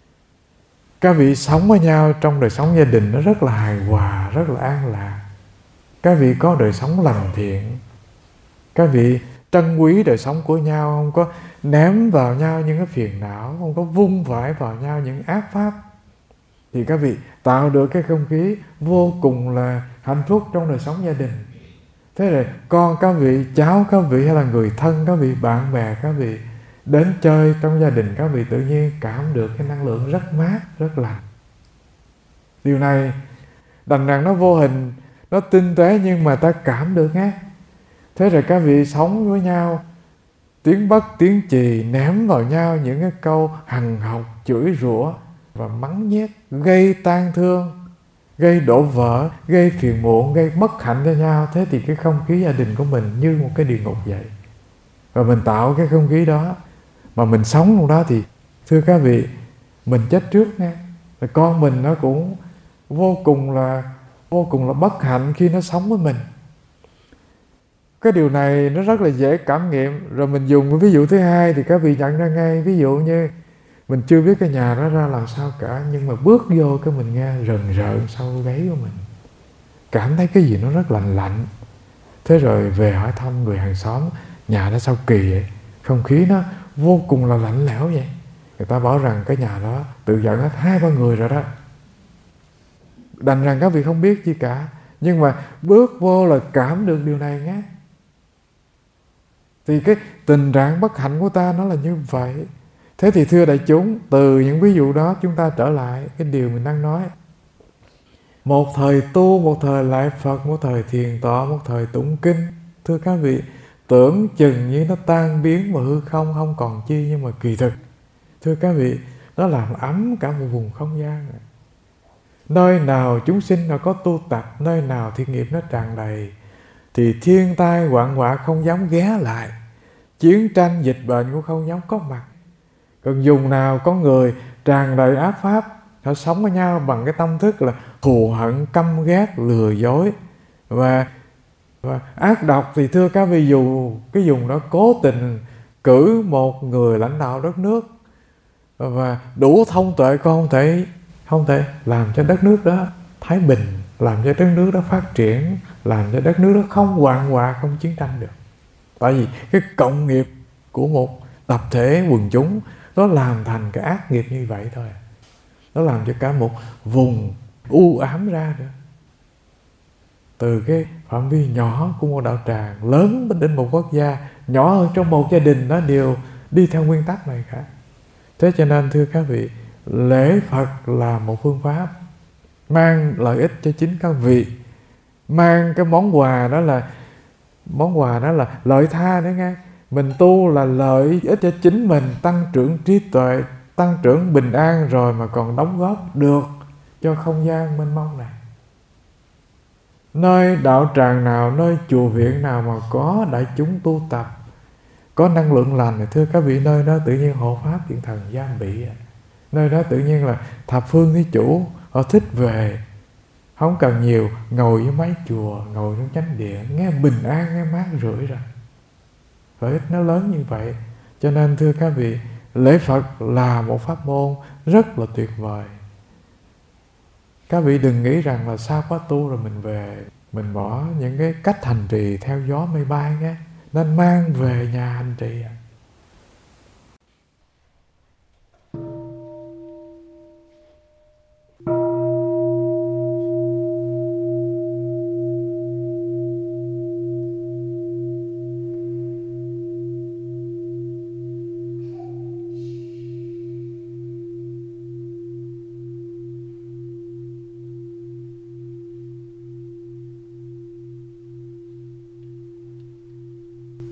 các vị sống với nhau trong đời sống gia đình nó rất là hài hòa, rất là an lạc. Các vị có đời sống lành thiện, các vị trân quý đời sống của nhau, không có ném vào nhau những cái phiền não, không có vung vãi vào nhau những ác pháp, thì các vị tạo được cái không khí vô cùng là hạnh phúc trong đời sống gia đình. Thế rồi con các vị, cháu các vị, hay là người thân các vị, bạn bè các vị đến chơi trong gia đình các vị, tự nhiên cảm được cái năng lượng rất mát, rất lành. Điều này đành rằng nó vô hình, nó tinh tế, nhưng mà ta cảm được nghe. Thế rồi các vị sống với nhau, tiếng bất tiếng chì, ném vào nhau những cái câu hằn học, chửi rủa và mắng nhiếc, gây tang thương, gây đổ vỡ, gây phiền muộn, gây bất hạnh cho nhau. Thế thì cái không khí gia đình của mình như một cái địa ngục vậy. Và mình tạo cái không khí đó mà mình sống trong đó, thì thưa các vị, mình chết trước nha. Rồi con mình nó cũng vô cùng là bất hạnh khi nó sống với mình. Cái điều này nó rất là dễ cảm nghiệm. Rồi mình dùng cái ví dụ thứ hai thì các vị nhận ra ngay. Ví dụ như mình chưa biết cái nhà đó ra làm sao cả, nhưng mà bước vô cái mình nghe rần rợn sau gáy của mình, cảm thấy cái gì nó rất lạnh lạnh. Thế rồi về hỏi thăm người hàng xóm, nhà đó sao kỳ vậy, không khí nó vô cùng là lạnh lẽo vậy. Người ta bảo rằng cái nhà đó tự dẫn hết 2-3 người rồi đó. Đành rằng các vị không biết gì cả, nhưng mà bước vô là cảm được điều này nhé. Thì cái tình trạng bất hạnh của ta nó là như vậy. Thế thì thưa đại chúng, từ những ví dụ đó chúng ta trở lại cái điều mình đang nói. Một thời tu, một thời lại Phật, một thời thiền tọa, một thời tụng kinh, thưa các vị, tưởng chừng như nó tan biến và hư không, không còn chi, nhưng mà kỳ thực, thưa các vị, nó làm ấm cả một vùng không gian. Nơi nào chúng sinh nó có tu tập, nơi nào thiện nghiệp nó tràn đầy, thì thiên tai hoạn họa không dám ghé lại, chiến tranh dịch bệnh cũng không dám có mặt. Còn vùng nào có người tràn đầy ác pháp, họ sống với nhau bằng cái tâm thức là thù hận, căm ghét, lừa dối và ác độc, thì thưa các vị, dù cái vùng đó cố tình cử một người lãnh đạo đất nước và đủ thông tuệ, con không thể làm cho đất nước đó thái bình, làm cho đất nước đó phát triển, làm cho đất nước đó không hoạn họa, không chiến tranh được. Tại vì cái cộng nghiệp của một tập thể quần chúng nó làm thành cái ác nghiệp như vậy thôi. Nó làm cho cả một vùng u ám ra nữa. Từ cái phạm vi nhỏ của một đạo tràng, lớn đến một quốc gia, nhỏ hơn trong một gia đình, nó đều đi theo nguyên tắc này cả. Thế cho nên thưa các vị, lễ Phật là một phương pháp mang lợi ích cho chính các vị, mang cái món quà đó là lợi tha nữa nghe. Mình tu là lợi ích cho chính mình, tăng trưởng trí tuệ, tăng trưởng bình an, rồi mà còn đóng góp được cho không gian mênh mông này. Nơi đạo tràng nào, nơi chùa viện nào mà có đại chúng tu tập, có năng lượng lành, thì thưa các vị, nơi đó tự nhiên hộ pháp điện thần giam bị. Nơi đó tự nhiên là thập phương thí chủ họ thích về, không cần nhiều, ngồi với mấy chùa, ngồi trong chánh điện, nghe bình an, nghe mát rượi rồi. Lợi ích nó lớn như vậy. Cho nên thưa các vị, lễ Phật là một pháp môn rất là tuyệt vời. Các vị đừng nghĩ rằng là sao có tu rồi mình về, mình bỏ những cái cách hành trì theo gió mây bay nghe. Nên mang về nhà hành trì.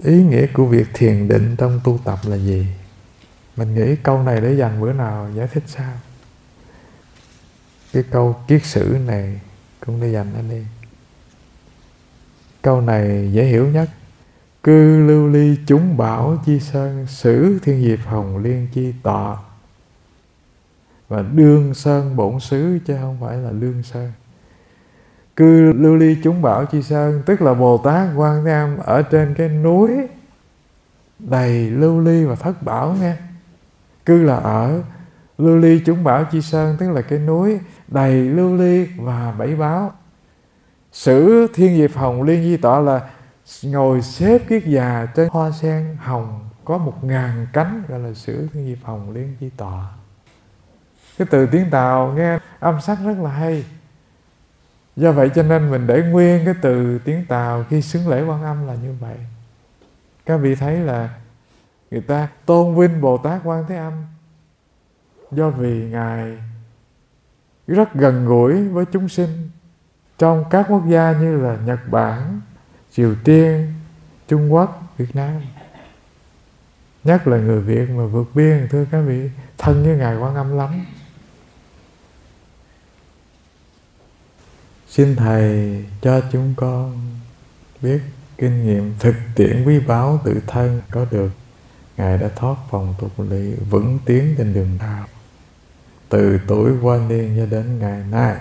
ý nghĩa của việc thiền định trong tu tập là gì? Mình nghĩ câu này để dành bữa nào giải thích sao. Cái câu kiết sử này cũng để dành anh đi. Câu này dễ hiểu nhất. Cư lưu ly chúng bảo chi sơn, sử thiên diệp hồng liên chi tọa. Và đương sơn bổn xứ chứ không phải là lương sơn. Cư lưu ly chúng bảo chi sơn, tức là Bồ Tát Quan Thế Âm ở trên cái núi đầy lưu ly và thất bảo nghe. Cư là ở, lưu ly chúng bảo chi sơn tức là cái núi đầy lưu ly và bảy báo. Sử thiên diệp hồng liên di tọa là ngồi xếp kiết già trên hoa sen hồng có 1000 cánh, gọi là sử thiên diệp hồng liên di tọa. Cái từ tiếng Tàu nghe âm sắc rất là hay. Do vậy cho nên mình để nguyên cái từ tiếng Tàu khi xưng lễ Quan Âm là như vậy. Các vị thấy là người ta tôn vinh Bồ Tát Quan Thế Âm do vì Ngài rất gần gũi với chúng sinh trong các quốc gia như là Nhật Bản, Triều Tiên, Trung Quốc, Việt Nam. Nhất là người Việt mà vượt biên, thưa các vị, thân với Ngài Quan Âm lắm. Xin Thầy cho chúng con biết kinh nghiệm thực tiễn quý báu tự thân có được. Ngài đã thoát vòng tục lụy, vững tiến trên đường đạo từ tuổi qua niên cho đến ngày nay.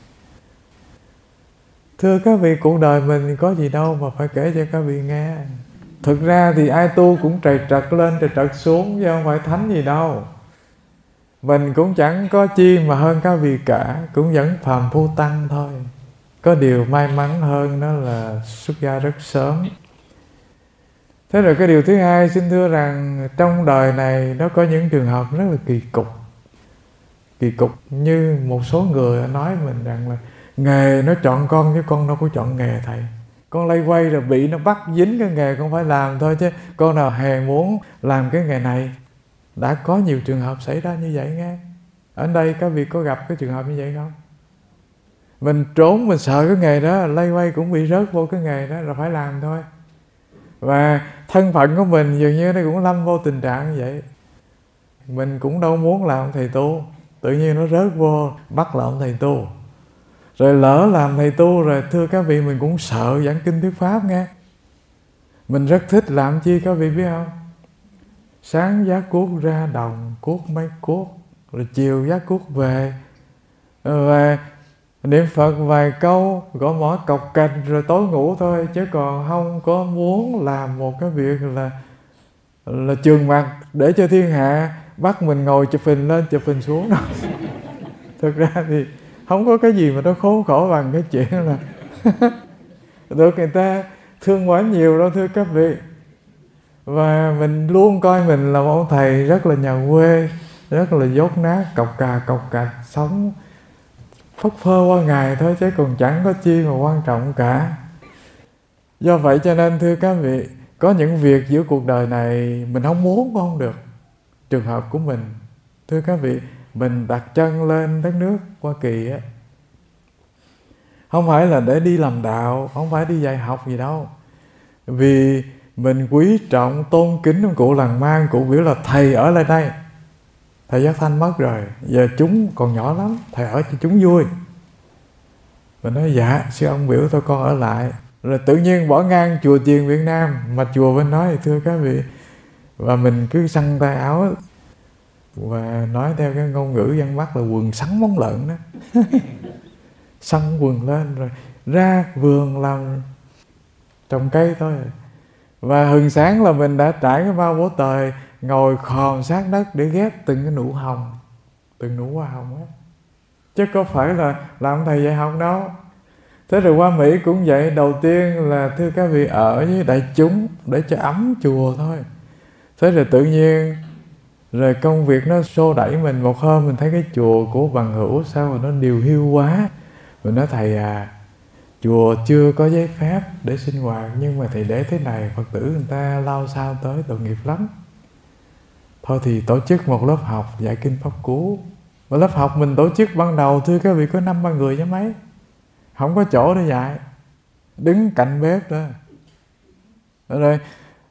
Thưa các vị, cuộc đời mình có gì đâu mà phải kể cho các vị nghe. Thực ra thì ai tu cũng trầy trật lên trầy trật xuống, chứ không phải thánh gì đâu. Mình cũng chẳng có chi mà hơn các vị cả, cũng vẫn phàm phu tăng thôi. Có điều may mắn hơn đó là xuất gia rất sớm. Thế rồi cái điều thứ hai, xin thưa rằng trong đời này nó có những trường hợp rất là kỳ cục. Kỳ cục như một số người nói mình rằng là nghề nó chọn con chứ con đâu có chọn nghề thầy. Con lay quay rồi bị nó bắt dính cái nghề con phải làm thôi, chứ con nào hề muốn làm cái nghề này. Đã có nhiều trường hợp xảy ra như vậy nghe. Ở đây các vị có gặp cái trường hợp như vậy không? Mình trốn, mình sợ cái nghề đó, lay quay cũng bị rớt vô cái nghề đó rồi phải làm thôi. Và thân phận của mình dường như nó cũng lâm vô tình trạng như vậy. Mình cũng đâu muốn làm thầy tu, tự nhiên nó rớt vô bắt làm thầy tu. Rồi lỡ làm thầy tu rồi, thưa các vị, mình cũng sợ giảng kinh thuyết pháp nghe. Mình rất thích làm chi các vị biết không? Sáng giá cuốc ra đồng, cuốc mấy cuốc, rồi chiều giá cuốc về, và niệm Phật vài câu, gõ mõ cọc cành rồi tối ngủ thôi. Chứ còn không có muốn làm một cái việc là trường mặt để cho thiên hạ bắt mình ngồi chụp hình lên chụp hình xuống đâu. Thực ra thì không có cái gì mà nó khốn khổ bằng cái chuyện là được người ta thương quá nhiều đâu thưa các vị. Và mình luôn coi mình là một ông thầy rất là nhà quê, rất là dốt nát, cọc cà, sống phất phơ qua ngày thôi, chứ còn chẳng có chi mà quan trọng cả. Do vậy cho nên thưa các vị, có những việc giữa cuộc đời này mình không muốn cũng không được. Trường hợp của mình, thưa các vị, mình đặt chân lên đất nước Hoa Kỳ á, không phải là để đi làm đạo, không phải đi dạy học gì đâu. Vì mình quý trọng, tôn kính ông cụ Làng Ma, cụ biểu là thầy ở lại đây. Thầy Giác Thanh mất rồi, giờ chúng còn nhỏ lắm, thầy ở cho chúng vui. Mình nói dạ, sư ông biểu thôi con ở lại. Rồi tự nhiên bỏ ngang chùa chiền Việt Nam, mà chùa bên đó thì thưa các vị, và mình cứ xăng tay áo và nói theo cái ngôn ngữ dân Bắc là quần sắn móng lợn đó. Xăng quần lên rồi ra vườn làm trồng cây thôi. Và hừng sáng là mình đã trải cái bao bố tời, ngồi khòm sát đất để ghép từng cái nụ hồng, từng nụ hoa hồng á. Chứ có phải là làm thầy dạy học đâu. Thế rồi qua Mỹ cũng vậy. Đầu tiên là thưa các vị ở với đại chúng để cho ấm chùa thôi. Thế rồi tự nhiên rồi công việc nó xô đẩy mình. Một hôm mình thấy cái chùa của bằng hữu sao mà nó điều hiu quá. Mình nói thầy à, chùa chưa có giấy phép để sinh hoạt, nhưng mà thầy để thế này Phật tử người ta lao sao tới, tội nghiệp lắm. Thôi thì tổ chức một lớp học dạy kinh pháp cú. Và lớp học mình tổ chức ban đầu thưa các vị có 5-3 người chứ mấy. Không có chỗ để dạy, đứng cạnh bếp đó. Rồi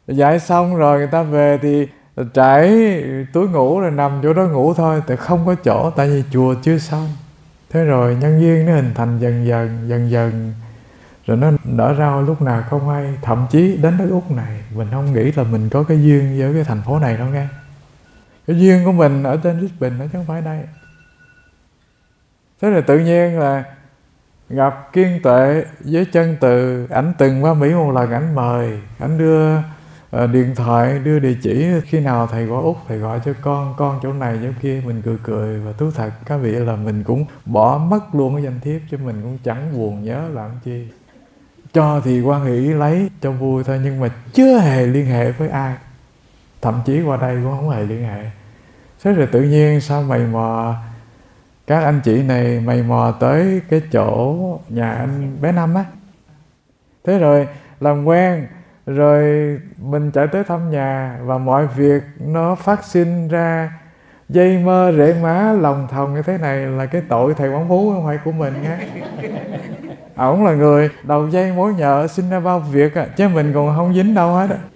Dạy xong rồi người ta về thì trải túi ngủ rồi nằm chỗ đó ngủ thôi, tại không có chỗ, tại vì chùa chưa xong. Thế rồi nhân duyên nó hình thành dần dần, rồi nó nở ra lúc nào không hay. Thậm chí đến đất Úc này mình không nghĩ là mình có cái duyên với cái thành phố này đâu nghe. Cái duyên của mình ở trên Brisbane, nó chứ không phải đây. Thế là tự nhiên là gặp Kiên Tuệ với Chân Từ. Ảnh từng qua Mỹ một lần, ảnh mời, ảnh đưa điện thoại, đưa địa chỉ, khi nào thầy qua Úc thầy gọi cho con chỗ này chỗ kia. Mình cười và thú thật các vị là mình cũng bỏ mất luôn cái danh thiếp, chứ mình cũng chẳng buồn nhớ làm chi. Cho thì quan hỷ lấy cho vui thôi, nhưng mà chưa hề liên hệ với ai, thậm chí qua đây cũng không hề liên hệ. Thế rồi tự nhiên sao mày mò, các anh chị này mày mò tới cái chỗ nhà anh bé Năm á. Thế rồi làm quen, rồi mình chạy tới thăm nhà, và mọi việc nó phát sinh ra dây mơ rễ má lòng thòng như thế này là cái tội thầy Quảng Phú không phải của mình nhé. Ổng là người đầu dây mối nhợ sinh ra bao việc à, chứ mình còn không dính đâu hết á.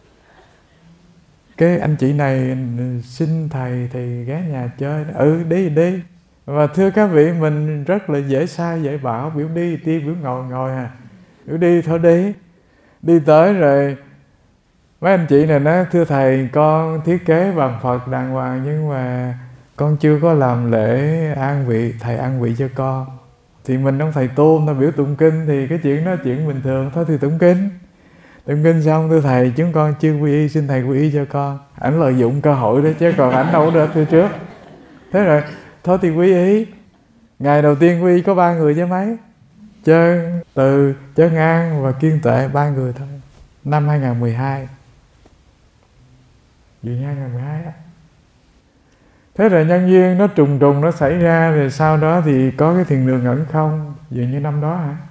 Cái anh chị này xin thầy thì ghé nhà chơi. Đi. Và thưa các vị, mình rất là dễ sai dễ bảo, biểu đi ti biểu ngồi à. Biểu đi thôi đi. Đi tới rồi mấy anh chị này nói: thưa thầy, con thiết kế bằng Phật đàng hoàng, nhưng mà con chưa có làm lễ an vị, thầy an vị cho con. Thì mình ông thầy tu, ta biểu tụng kinh thì cái chuyện đó chuyện bình thường thôi, thì tụng kinh xong: thưa thầy, chúng con chưa quy y, xin thầy quy y cho con. Ảnh lợi dụng cơ hội đó chứ còn ảnh đâu có được thưa trước. Thế rồi thôi thì quy y. Ngày đầu tiên quy y có 3 người chứ mấy. Chân Từ, Chân An và Kiên Tuệ, 3 người thôi. Năm 2012. Vì 2012 á. Thế rồi nhân duyên nó trùng nó xảy ra, rồi sau đó thì có cái thiền đường Ẩn Không. Dường như năm đó hả?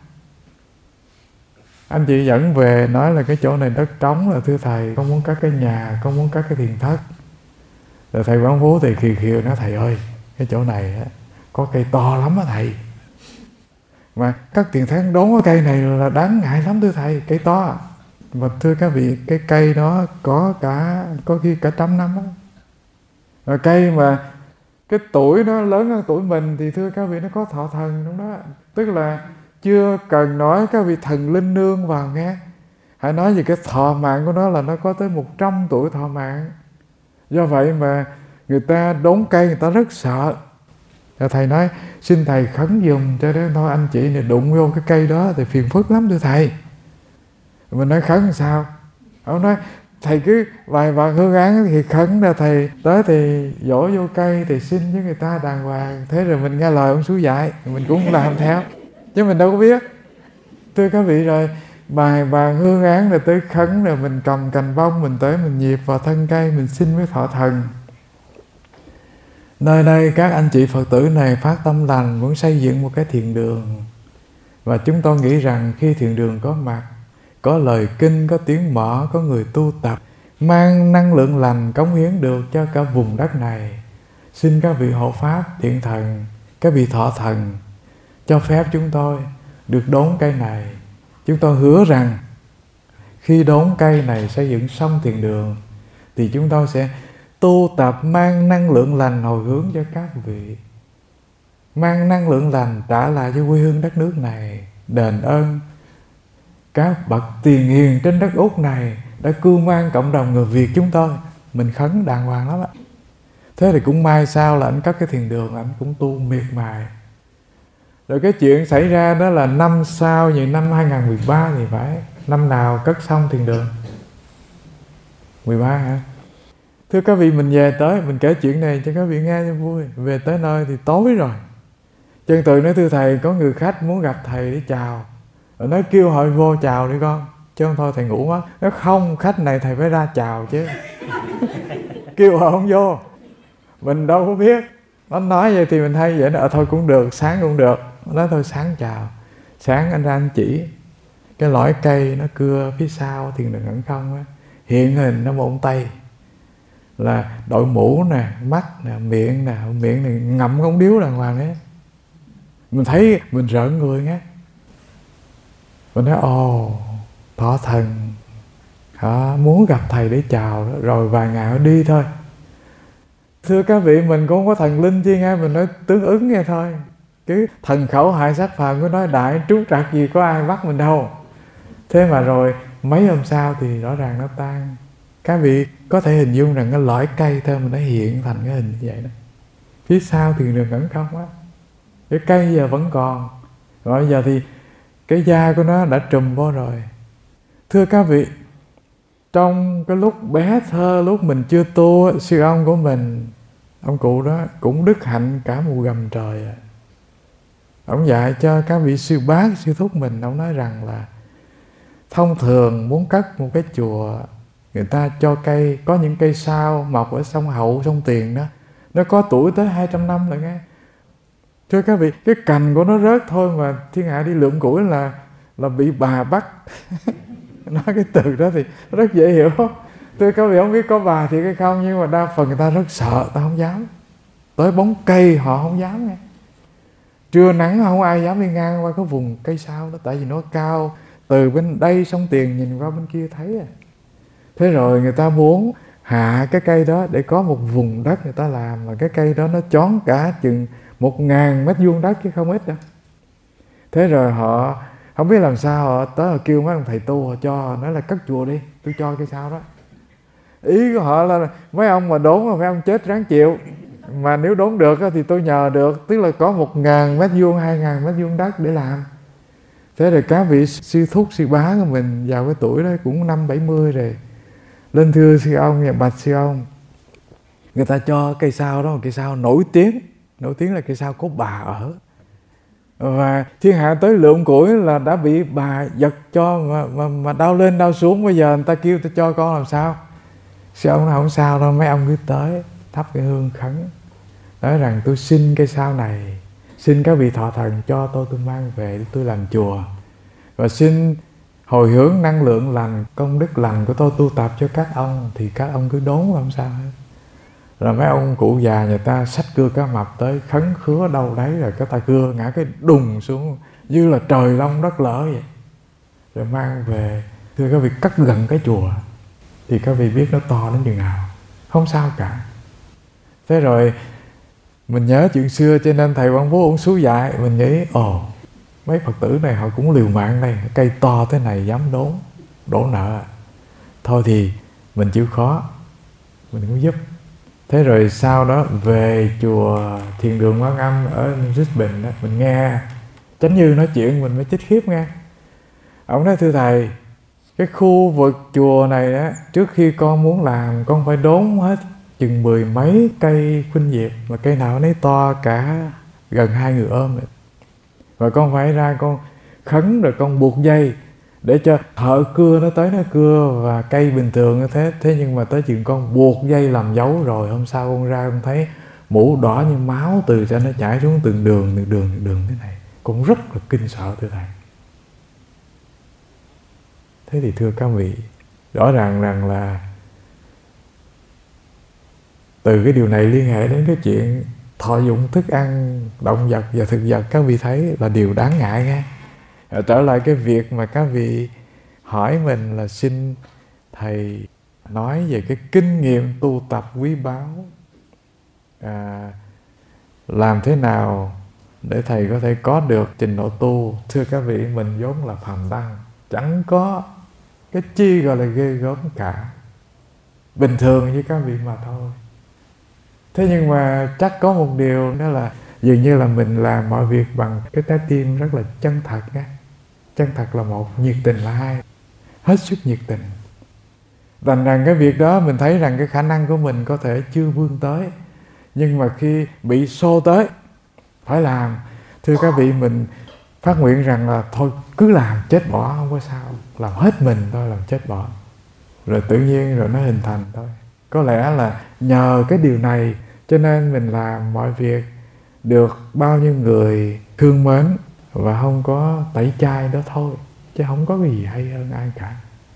Anh chị dẫn về nói là cái chỗ này đất trống, là thưa thầy, con muốn cắt cái nhà, con muốn cắt cái thiền thất. Rồi thầy Quảng Phú thì khều nói: thầy ơi, cái chỗ này á, có cây to lắm á thầy. Mà cắt thiền thất đốn cái cây này là đáng ngại lắm thưa thầy, cây to. Mà thưa các vị, cái cây đó có khi cả 100 năm đó. Rồi cây mà cái tuổi nó lớn hơn tuổi mình thì thưa các vị, nó có thọ thần trong đó. Tức là chưa cần nói các vị thần linh nương vào nghe, hãy nói về cái thọ mạng của nó là nó có tới 100 tuổi thọ mạng. Do vậy mà người ta đốn cây người ta rất sợ. Rồi thầy nói: xin thầy khấn giùm cho đó thôi, anh chị này đụng vô cái cây đó thì phiền phức lắm thưa thầy. Mình nói: khấn làm sao? Ông nói: thầy cứ vài vạt hương án thì khấn ra, thầy tới thì dỗ vô cây thì xin với người ta đàng hoàng. Thế rồi mình nghe lời ông Sú dạy, mình cũng làm theo, chứ mình đâu có biết. Thưa các vị, rồi bài vàng hương án rồi tới khấn, rồi mình cầm cành bông, mình tới mình nhịp vào thân cây, mình xin với thọ thần. Nơi đây các anh chị Phật tử này phát tâm lành, muốn xây dựng một cái thiền đường. Và chúng tôi nghĩ rằng khi thiền đường có mặt, có lời kinh, có tiếng mõ, có người tu tập, mang năng lượng lành cống hiến được cho cả vùng đất này. Xin các vị hộ pháp, thiện thần, các vị thọ thần cho phép chúng tôi được đốn cây này. Chúng tôi hứa rằng khi đốn cây này xây dựng xong thiền đường thì chúng tôi sẽ tu tập mang năng lượng lành hồi hướng cho các vị, mang năng lượng lành trả lại cho quê hương đất nước này, đền ơn các bậc tiền hiền trên đất Úc này đã cưu mang cộng đồng người Việt chúng tôi. Mình khấn đàng hoàng lắm á. Thế thì cũng may sao là anh cất cái thiền đường, anh cũng tu miệt mài. Rồi cái chuyện xảy ra đó là năm sau, như năm 2013 thì phải. Năm nào cất xong thiền đường? 13 hả? Thưa các vị, mình về tới, mình kể chuyện này cho các vị nghe cho vui. Về tới nơi thì tối rồi. Chân Từ nói: thưa thầy, có người khách muốn gặp thầy để chào. Rồi nói: kêu họ vô chào đi con, chứ không thôi thầy ngủ mất. Nói: không, khách này thầy phải ra chào chứ. Kêu họ không vô, mình đâu có biết. Nó nói vậy thì mình hay vậy đó. Thôi cũng được, sáng cũng được. Nó nói: thôi sáng chào. Sáng anh ra anh chỉ cái lõi cây nó cưa phía sau thiền đường Ẩn Không á, hiện hình nó một ông Tây, là đội mũ nè, mắt nè, miệng nè, miệng này ngậm con điếu đàng hoàng ấy. Mình thấy mình rợn người nghe. Mình nói: ồ, thọ thần Họ muốn gặp thầy để chào đó, rồi vài ngày họ đi thôi. Thưa các vị, mình cũng không có thần linh chi nghe, mình nói tương ứng nghe thôi. Cái thần khẩu hại sát phàm, cứ nói đại trú trặc gì có ai bắt mình đâu. Thế mà rồi mấy hôm sau thì rõ ràng nó tan. Các vị có thể hình dung rằng cái lõi cây thôi mình nó hiện thành cái hình như vậy đó. Phía sau thì đường ẩn không á. Cái cây giờ vẫn còn. Rồi bây giờ thì cái da của nó đã trùm vô rồi. Thưa các vị, trong cái lúc bé thơ, lúc mình chưa tu, sư ông của mình, ông cụ đó cũng đức hạnh cả một gầm trời. Ông dạy cho các vị sư bác, sư thúc mình, ông nói rằng là thông thường muốn cất một cái chùa, người ta cho cây, có những cây sao mọc ở sông Hậu, sông Tiền đó, nó có tuổi tới 200 năm rồi nghe. Thưa các vị, cái cành của nó rớt thôi mà thiên hạ đi lượm củi là bị bà bắt. Nói cái từ đó thì rất dễ hiểu. Thưa các vị, không biết có bà thì cái không, nhưng mà đa phần người ta rất sợ, ta không dám. Tới bóng cây họ không dám nghe. Trưa nắng không ai dám đi ngang qua cái vùng cây sao đó, tại vì nó cao, từ bên đây sông Tiền nhìn qua bên kia thấy à. Thế rồi người ta muốn hạ cái cây đó để có một vùng đất người ta làm, mà cái cây đó nó chón cả chừng 1000 mét vuông đất chứ không ít đâu. Thế rồi họ không biết làm sao, họ tới họ kêu mấy ông thầy tu, họ cho, họ nói là cất chùa đi, tôi cho cây sao đó. Ý của họ là mấy ông mà đốn mà mấy ông chết ráng chịu, mà nếu đốn được thì tôi nhờ được, tức là có 1000 mét vuông, 2000 mét vuông đất để làm. Thế rồi các vị sư thúc sư bá của mình vào cái tuổi đó cũng 50-70 rồi, lên thưa sư ông và bạch sư ông, người ta cho cây sao đó, cây sao nổi tiếng là cây sao có bà ở, và thiên hạ tới lượm củi là đã bị bà giật cho mà đau lên đau xuống. Bây giờ người ta kêu tôi cho con làm sao? Sư ông nói không sao đâu, mấy ông cứ tới thắp cái hương khấn, nói rằng tôi xin cây sao này, xin các vị thọ thần cho tôi mang về để tôi làm chùa, và xin hồi hướng năng lượng lành, công đức lành của tôi tu tập cho các ông, thì các ông cứ đốn làm sao hết. Rồi mấy ông cụ già người ta xách cưa cá mập tới khấn khứa đâu đấy, rồi cái tay cưa ngã cái đùng xuống như là trời long đất lở vậy, rồi mang về. Thưa các vị, cất gần cái chùa thì các vị biết nó to đến chừng nào, không sao cả. Thế rồi mình nhớ chuyện xưa, cho nên thầy Quang Vũ ông xúi dạy, mình nghĩ mấy Phật tử này họ cũng liều mạng đây, cây to thế này dám đổ nợ, thôi thì mình chịu khó, mình cũng giúp. Thế rồi sau đó về chùa Thiền Đường Quan Âm ở Rít Bình đó, mình nghe Chánh Như nói chuyện, mình mới chết khiếp nghe. Ông nói thưa thầy, cái khu vực chùa này á, trước khi con muốn làm con phải đốn hết chừng 10 mấy cây khuynh diệp, mà cây nào nấy to cả gần 2 người ôm rồi. Và con phải ra con khấn, rồi con buộc dây để cho thợ cưa nó tới nó cưa, và cây bình thường như thế. Thế nhưng mà tới chuyện con buộc dây làm dấu rồi, hôm sau con ra con thấy mũ đỏ như máu từ trên nó chảy xuống từng đường thế này. Con rất là kinh sợ thưa thầy. Thế thì thưa các vị, rõ ràng rằng là từ cái điều này liên hệ đến cái chuyện thọ dụng thức ăn động vật và thực vật, các vị thấy là điều đáng ngại nghe. Trở lại cái việc mà các vị hỏi mình là xin thầy nói về cái kinh nghiệm tu tập quý báu, làm thế nào để thầy có thể có được trình độ tu. Thưa các vị, mình vốn là phàm tăng, chẳng có cái chi gọi là ghê gớm cả, bình thường như các vị mà thôi. Thế nhưng mà chắc có một điều đó là dường như là mình làm mọi việc bằng cái trái tim rất là chân thật nha. Chân thật là một, nhiệt tình là hai, hết sức nhiệt tình. Thành rằng cái việc đó mình thấy rằng cái khả năng của mình có thể chưa vươn tới, nhưng mà khi bị xô tới phải làm, thưa các vị, mình phát nguyện rằng là thôi cứ làm, chết bỏ không có sao, làm hết mình thôi, làm chết bỏ, rồi tự nhiên rồi nó hình thành thôi. Có lẽ là nhờ cái điều này cho nên mình làm mọi việc được bao nhiêu người thương mến và không có tẩy chay đó thôi, chứ không có cái gì hay hơn ai cả.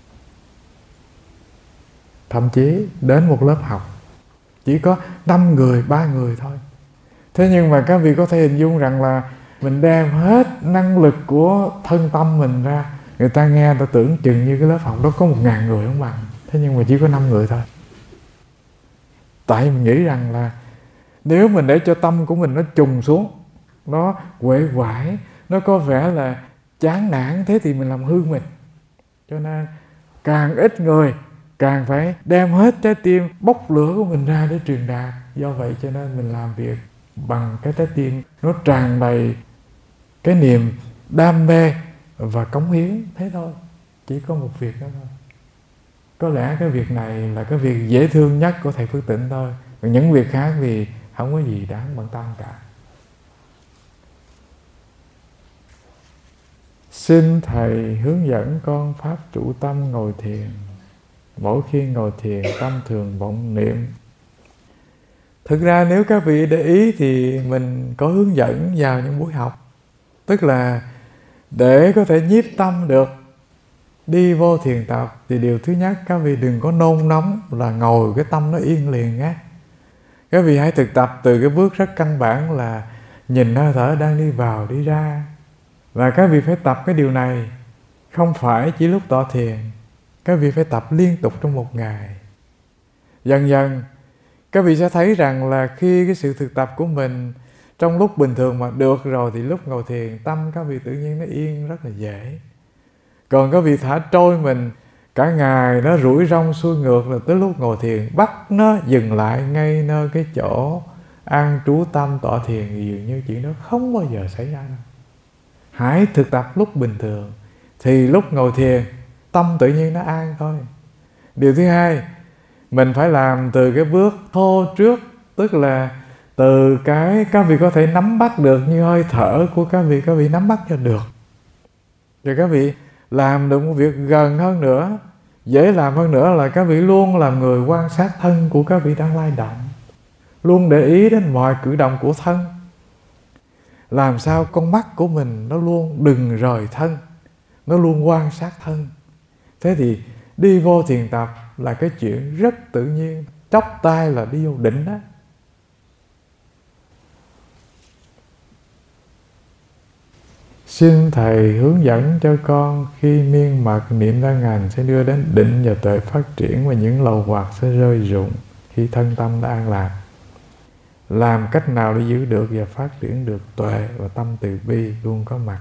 Thậm chí đến một lớp học chỉ có 5 người, 3 người thôi. Thế nhưng mà các vị có thể hình dung rằng là mình đem hết năng lực của thân tâm mình ra Người ta nghe, người ta tưởng chừng như cái lớp học đó có 1.000 người không bằng. Thế nhưng mà chỉ có 5 người thôi. Tại mình nghĩ rằng là nếu mình để cho tâm của mình nó trùng xuống, nó uể oải, nó có vẻ là chán nản, thế thì mình làm hư mình. Cho nên càng ít người càng phải đem hết trái tim, bốc lửa của mình ra để truyền đạt. Do vậy cho nên mình làm việc bằng cái trái tim nó tràn đầy cái niềm đam mê và cống hiến, thế thôi. Chỉ có một việc đó thôi. Có lẽ cái việc này là cái việc dễ thương nhất của thầy Phước Tịnh thôi. Còn những việc khác thì không có gì đáng bận tâm cả. Xin thầy hướng dẫn con pháp trụ tâm ngồi thiền. Mỗi khi ngồi thiền tâm thường vọng niệm. Thực ra nếu các vị để ý thì mình có hướng dẫn vào những buổi học. Tức là để có thể nhiếp tâm được, đi vô thiền tập thì điều thứ nhất các vị đừng có nôn nóng là ngồi cái tâm nó yên liền á. Các vị hãy thực tập từ cái bước rất căn bản là nhìn hơi thở đang đi vào đi ra. Và các vị phải tập cái điều này không phải chỉ lúc tọa thiền. Các vị phải tập liên tục trong một ngày. Dần dần các vị sẽ thấy rằng là khi cái sự thực tập của mình trong lúc bình thường mà được rồi thì lúc ngồi thiền tâm các vị tự nhiên nó yên rất là dễ. Còn các vị thả trôi mình cả ngày, nó rủi rong xuôi ngược, là tới lúc ngồi thiền bắt nó dừng lại ngay nơi cái chỗ an trú tâm tọa thiền thì dường như chuyện đó không bao giờ xảy ra đâu. Hãy thực tập lúc bình thường thì lúc ngồi thiền tâm tự nhiên nó an thôi. Điều thứ hai, mình phải làm từ cái bước thô trước. Tức là từ cái các vị có thể nắm bắt được như hơi thở của các vị nắm bắt cho được. Rồi các vị làm được một việc gần hơn nữa, dễ làm hơn nữa là các vị luôn làm người quan sát thân của các vị đang lay động. Luôn để ý đến mọi cử động của thân. Làm sao con mắt của mình nó luôn đừng rời thân, nó luôn quan sát thân. Thế thì đi vô thiền tập là cái chuyện rất tự nhiên. Chốc tay là đi vô định đó. Xin thầy hướng dẫn cho con khi miên mật niệm đan hành sẽ đưa đến định và tuệ phát triển, và những lầu hoặc sẽ rơi rụng khi thân tâm đã an lạc. Làm cách nào để giữ được và phát triển được tuệ và tâm từ bi luôn có mặt?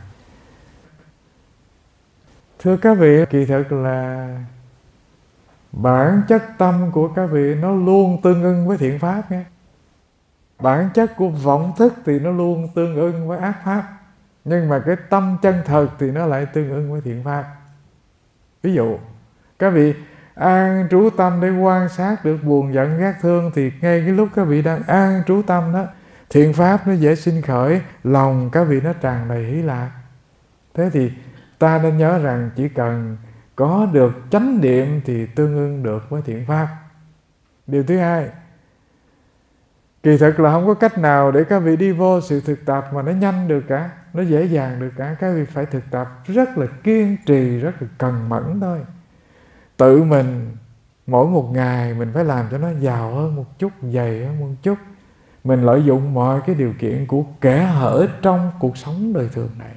Thưa các vị, kỳ thực là bản chất tâm của các vị nó luôn tương ưng với thiện pháp nhé. Bản chất của vọng thức thì nó luôn tương ưng với ác pháp. Nhưng mà cái tâm chân thật thì nó lại tương ưng với thiện pháp. Ví dụ, các vị an trú tâm để quan sát được buồn giận ghét thương, thì ngay cái lúc các vị đang an trú tâm đó, thiện pháp nó dễ sinh khởi, lòng các vị nó tràn đầy hỷ lạc. Thế thì ta nên nhớ rằng chỉ cần có được chánh niệm thì tương ưng được với thiện pháp. Điều thứ hai, kỳ thực là không có cách nào để các vị đi vô sự thực tập mà nó nhanh được cả, nó dễ dàng được cả. Các vị phải thực tập rất là kiên trì, rất là cần mẫn thôi. Tự mình mỗi một ngày mình phải làm cho nó giàu hơn một chút, dày hơn một chút. Mình lợi dụng mọi cái điều kiện của kẽ hở trong cuộc sống đời thường này.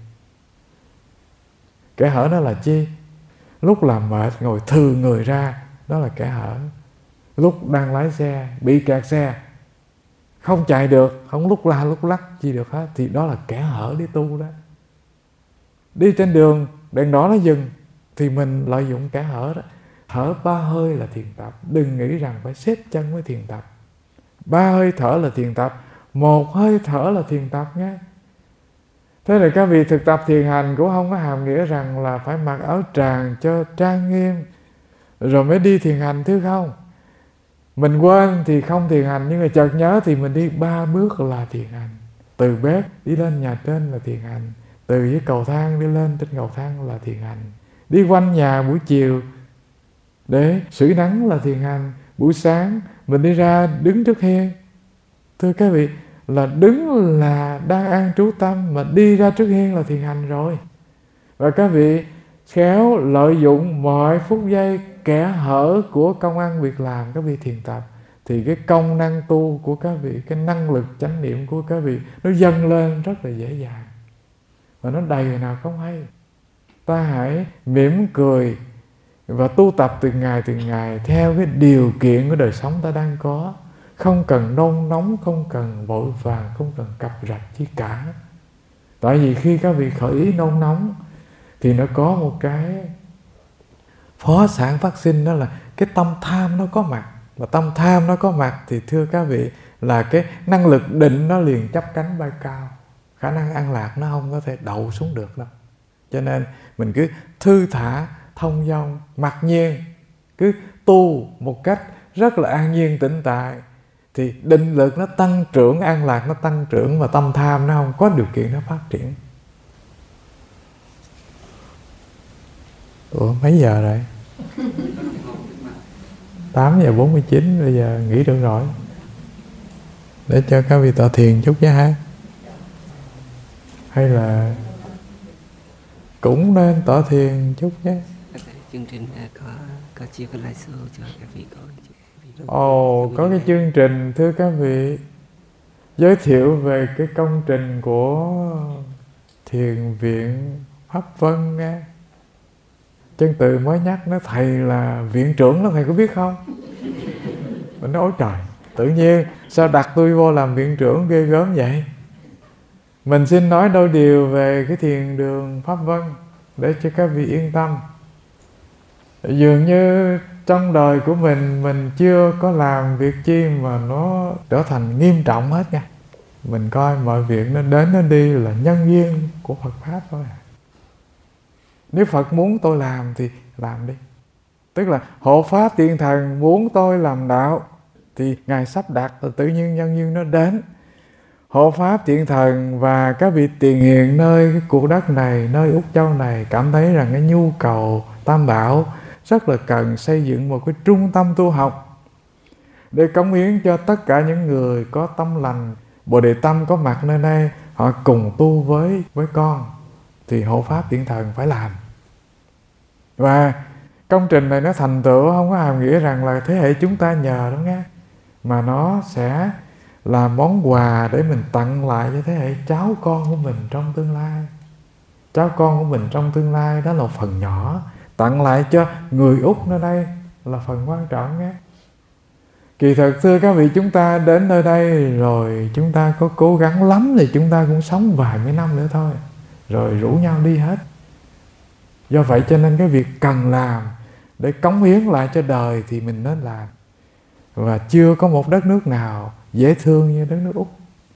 Kẽ hở đó là chi? Lúc làm mệt ngồi thừ người ra, đó là kẽ hở. Lúc đang lái xe bị kẹt xe, không chạy được, không lúc la lúc lắc chi được hết, thì đó là kẽ hở để tu đó. Đi trên đường đèn đỏ nó dừng thì mình lợi dụng kẽ hở đó. Thở 3 hơi là thiền tập. Đừng nghĩ rằng phải xếp chân với thiền tập. 3 hơi thở là thiền tập, 1 hơi thở là thiền tập nhé. Thế là các vị thực tập thiền hành cũng không có hàm nghĩa rằng là phải mặc áo tràng cho trang nghiêm rồi mới đi thiền hành, thứ không. Mình quên thì không thiền hành, nhưng mà chợt nhớ thì mình đi 3 bước là thiền hành. Từ bếp đi lên nhà trên là thiền hành, từ dưới cầu thang đi lên trên cầu thang là thiền hành, đi quanh nhà buổi chiều để sưởi nắng là thiền hành, buổi sáng mình đi ra đứng trước hiên. Thưa các vị, là đứng là đang an trú tâm, mà đi ra trước hiên là thiền hành rồi. Và các vị khéo lợi dụng mọi phút giây kẽ hở của công ăn việc làm các vị thiền tập, thì cái công năng tu của các vị, cái năng lực chánh niệm của các vị nó dâng lên rất là dễ dàng, và nó đầy nào không hay. ta hãy mỉm cười và tu tập từng ngày theo cái điều kiện của đời sống ta đang có. Không cần nôn nóng, không cần vội vàng, không cần cập rập chi cả. Tại vì khi các vị khởi ý nôn nóng thì nó có một cái phó sản phát sinh, đó là cái tâm tham nó có mặt. Và tâm tham nó có mặt thì thưa các vị là cái năng lực định nó liền chắp cánh bay cao. Khả năng an lạc nó không có thể đậu xuống được đâu. Cho nên mình cứ thư thả, thông dong, mặc nhiên, cứ tu một cách rất là an nhiên tĩnh tại, thì định lực nó tăng trưởng, an lạc nó tăng trưởng, và tâm tham nó không có điều kiện nó phát triển. Ủa mấy giờ rồi? 8:49, bây giờ nghỉ được rồi. Để cho các vị tọa thiền chút chứ ha. Hay là cũng nên tọa thiền chút chứ. Chương trình có chia cái livestream cho các vị có. Có cái chương trình, thưa các vị, giới thiệu về cái công trình của Thiền viện Pháp Vân nghe. Chân Từ mới nhắc, nó thầy là viện trưởng đó, thầy có biết không? Mình nói ôi trời, tự nhiên sao đặt tôi vô làm viện trưởng ghê gớm vậy? Mình xin nói đôi điều về cái thiền đường Pháp Vân để cho các vị yên tâm. Dường như trong đời của mình chưa có làm việc chi mà nó trở thành nghiêm trọng hết nha. Mình coi mọi việc nó đến nó đi là nhân duyên của Phật Pháp thôi. Nếu Phật muốn tôi làm thì làm đi. Tức là hộ pháp tiên thần muốn tôi làm đạo thì Ngài sắp đặt, là tự nhiên nhân duyên nó đến. Hộ pháp tiên thần và các vị tiền hiền nơi cái cuộc đất này, nơi Úc Châu này cảm thấy rằng cái nhu cầu Tam Bảo rất là cần xây dựng một cái trung tâm tu học để cống hiến cho tất cả những người có tâm lành, Bồ Đề tâm có mặt nơi đây, họ cùng tu với con, thì hộ pháp tiên thần phải làm. Và công trình này nó thành tựu không có hàm nghĩa rằng là thế hệ chúng ta nhờ đó nghe, mà nó sẽ là món quà để mình tặng lại cho thế hệ cháu con của mình trong tương lai. Cháu con của mình trong tương lai đó là phần nhỏ, tặng lại cho người Úc nơi đây là phần quan trọng nhé. Kỳ thực thưa các vị, chúng ta đến nơi đây rồi chúng ta có cố gắng lắm thì chúng ta cũng sống vài mươi năm nữa thôi, rồi rủ nhau đi hết. Do vậy cho nên cái việc cần làm để cống hiến lại cho đời thì mình nên làm. Và chưa có một đất nước nào dễ thương như đất nước Úc.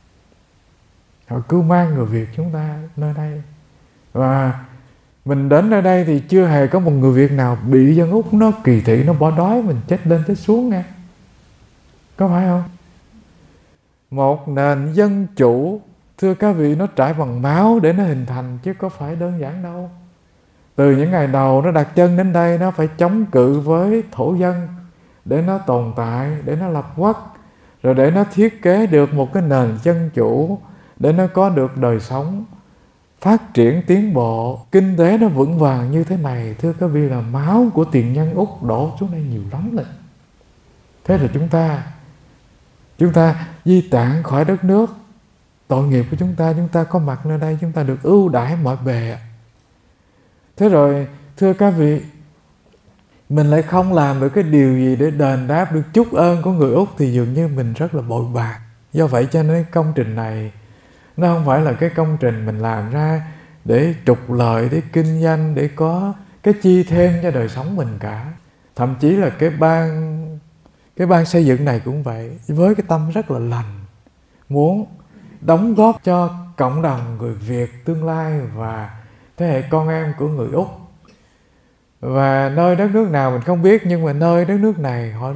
Họ cứ mang người Việt chúng ta nơi đây. Và mình đến nơi đây thì chưa hề có một người Việt nào bị dân Úc nó kỳ thị, nó bỏ đói mình chết lên chết xuống nghe. Có phải không? Một nền dân chủ, thưa các vị, nó trải bằng máu để nó hình thành, chứ có phải đơn giản đâu. Từ những ngày đầu nó đặt chân đến đây, nó phải chống cự với thổ dân để nó tồn tại, để nó lập quốc, rồi để nó thiết kế được một cái nền dân chủ, để nó có được đời sống phát triển tiến bộ, kinh tế nó vững vàng như thế này. Thưa các vị, là máu của tiền nhân Úc đổ xuống đây nhiều lắm rồi. Thế là chúng ta di tản khỏi đất nước, tội nghiệp của chúng ta có mặt nơi đây, chúng ta được ưu đãi mọi bề. Thế rồi thưa các vị, mình lại không làm được cái điều gì để đền đáp được chút ơn của người Úc thì dường như mình rất là bội bạc. Do vậy cho nên công trình này nó không phải là cái công trình mình làm ra để trục lợi, để kinh doanh, để có cái chi thêm cho đời sống mình cả. Thậm chí là cái ban xây dựng này cũng vậy, với cái tâm rất là lành, muốn đóng góp cho cộng đồng người Việt tương lai và thế hệ con em của người Úc. Và nơi đất nước nào mình không biết, nhưng mà nơi đất nước này họ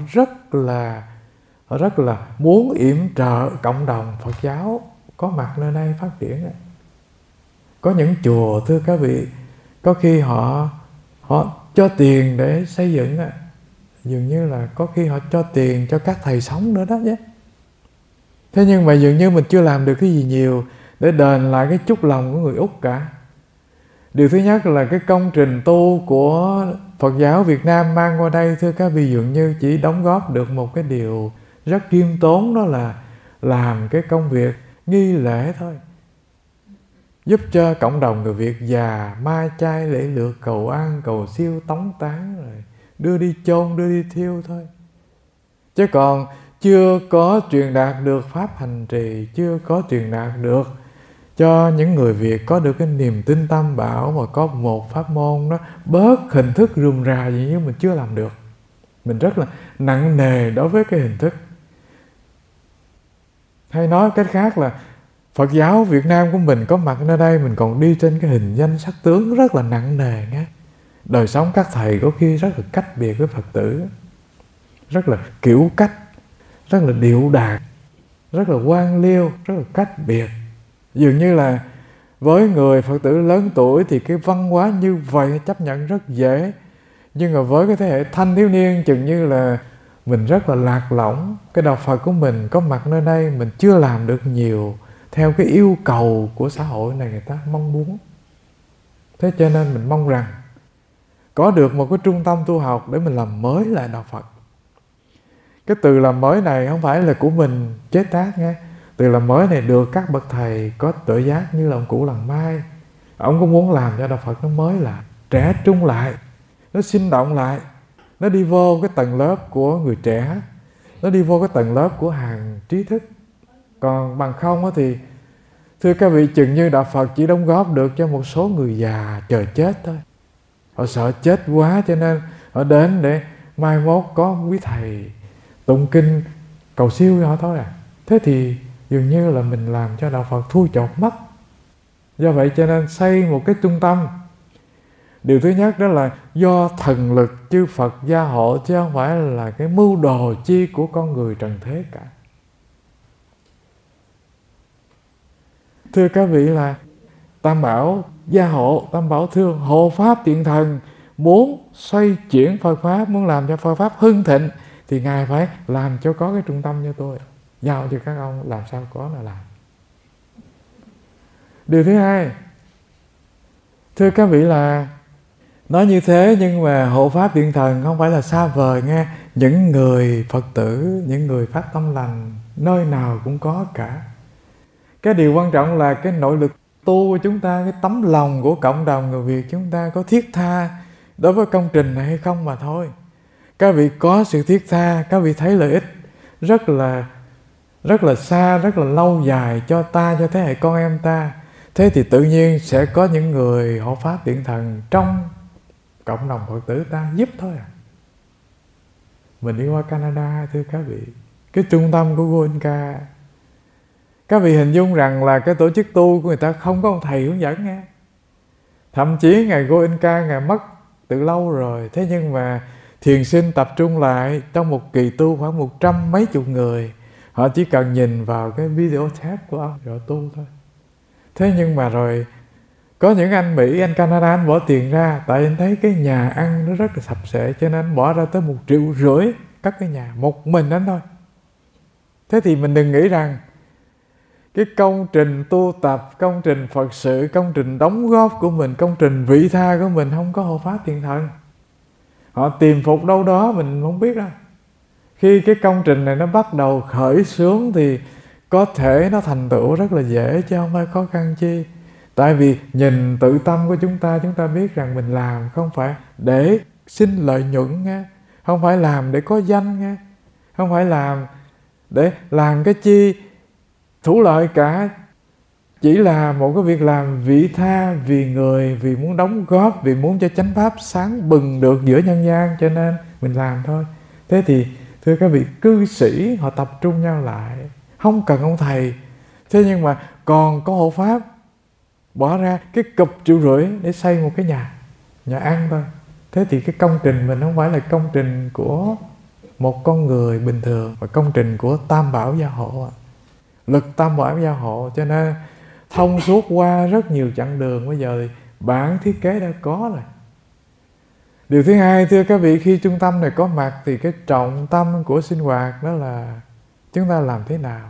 rất là muốn yểm trợ cộng đồng Phật giáo có mặt nơi đây phát triển. Có những chùa, thưa các vị, có khi họ cho tiền để xây dựng, dường như là có khi họ cho tiền cho các thầy sống nữa đó chứ. Thế nhưng mà dường như mình chưa làm được cái gì nhiều để đền lại cái chút lòng của người Úc cả. Điều thứ nhất là cái công trình tu của Phật giáo Việt Nam mang qua đây, thưa các vị, dường như chỉ đóng góp được một cái điều rất khiêm tốn, đó là làm cái công việc nghi lễ thôi. giúp cho cộng đồng người Việt già ma chay lễ lượt cầu an cầu siêu tống tán rồi đưa đi chôn đưa đi thiêu thôi. Chứ còn chưa có truyền đạt được pháp hành trì, chưa có truyền đạt được cho những người Việt có được cái niềm tin Tam Bảo, mà có một pháp môn nó bớt hình thức rườm rà gì nhưng mình chưa làm được. Mình rất là nặng nề đối với cái hình thức. Hay nói cách khác là Phật giáo Việt Nam của mình có mặt nơi đây, mình còn đi trên cái hình danh sắc tướng rất là nặng nề nghe. Đời sống các thầy có khi rất là cách biệt với Phật tử, rất là kiểu cách, rất là điệu đạc, rất là quan liêu, rất là cách biệt. Dường như là với người Phật tử lớn tuổi thì cái văn hóa như vậy chấp nhận rất dễ. Nhưng mà với cái thế hệ thanh thiếu niên chừng như là mình rất là lạc lõng. Cái đạo Phật của mình có mặt nơi đây, mình chưa làm được nhiều theo cái yêu cầu của xã hội này người ta mong muốn. Thế cho nên mình mong rằng có được một cái trung tâm tu học để mình làm mới lại đạo Phật. Cái từ làm mới này không phải là của mình chế tác nghe. Từ làm mới này được các bậc thầy có tự giác như là ông Củ Làng Mai. Ông cũng muốn làm cho đạo Phật nó mới lại, trẻ trung lại, nó sinh động lại, nó đi vô cái tầng lớp của người trẻ, nó đi vô cái tầng lớp của hàng trí thức. Còn bằng không thì thưa các vị, chừng như đạo Phật chỉ đóng góp được cho một số người già chờ chết thôi. Họ sợ chết quá cho nên họ đến để mai mốt có quý thầy tụng kinh cầu siêu cho họ thôi à. Thế thì dường như là mình làm cho đạo Phật thui chột mất. Do vậy cho nên xây một cái trung tâm. Điều thứ nhất đó là do thần lực chư Phật gia hộ, chứ không phải là cái mưu đồ chi của con người trần thế cả. Thưa các vị là Tam Bảo gia hộ, Tam Bảo thương, hộ pháp tiện thần. Muốn xoay chuyển Phật Pháp, muốn làm cho Phật Pháp hưng thịnh thì Ngài phải làm cho có cái trung tâm cho tôi. Giao cho các ông làm sao có là làm. Điều thứ hai, thưa các vị là nói như thế nhưng mà hộ pháp điện thần không phải là xa vời nghe. Những người Phật tử, những người phát tâm lành nơi nào cũng có cả. Cái điều quan trọng là cái nội lực tu của chúng ta, cái tấm lòng của cộng đồng người Việt chúng ta có thiết tha đối với công trình này hay không mà thôi. Các vị có sự thiết tha, các vị thấy lợi ích rất là xa, rất là lâu dài cho ta, cho thế hệ con em ta. Thế thì tự nhiên sẽ có những người hộ pháp điện thần trong cộng đồng Phật tử ta giúp thôi à. Mình đi qua Canada thưa các vị, cái trung tâm của Goenka, các vị hình dung rằng là cái tổ chức tu của người ta không có ông thầy hướng dẫn nghe. Thậm chí Ngài Goenka Ngài mất từ lâu rồi. Thế nhưng mà thiền sinh tập trung lại trong một kỳ tu khoảng 100 mấy chục người. Họ chỉ cần nhìn vào cái video tape của ông rồi tu thôi. Thế nhưng mà rồi có những anh Mỹ, anh Canada anh bỏ tiền ra. Tại anh thấy cái nhà ăn nó rất là sập sệ, cho nên anh bỏ ra tới 1,5 triệu cất cái nhà, một mình anh thôi. Thế thì mình đừng nghĩ rằng cái công trình tu tập, công trình Phật sự, công trình đóng góp của mình, công trình vị tha của mình không có hộ pháp thiện thần. Họ tìm phục đâu đó mình không biết đâu. Khi cái công trình này nó bắt đầu khởi xướng thì có thể nó thành tựu rất là dễ chứ không phải khó khăn chi. Tại vì nhìn tự tâm của chúng ta biết rằng mình làm không phải để xin lợi nhuận nghe, không phải làm để có danh nghe, không phải làm để làm cái chi thủ lợi cả. Chỉ là một cái việc làm vị tha, vì người, vì muốn đóng góp, vì muốn cho chánh pháp sáng bừng được giữa nhân gian, cho nên mình làm thôi. Thế thì thưa các vị, cư sĩ họ tập trung nhau lại, không cần ông thầy. Thế nhưng mà còn có hộ pháp bỏ ra cái 1,5 triệu để xây một cái nhà ăn thôi. Thế thì cái công trình mình không phải là công trình của một con người bình thường, mà công trình của Tam Bảo gia hộ. Lực Tam Bảo gia hộ, cho nên thông suốt qua rất nhiều chặng đường. Bây giờ thì bản thiết kế đã có rồi. Điều thứ hai, thưa các vị, khi trung tâm này có mặt thì cái trọng tâm của sinh hoạt đó là chúng ta làm thế nào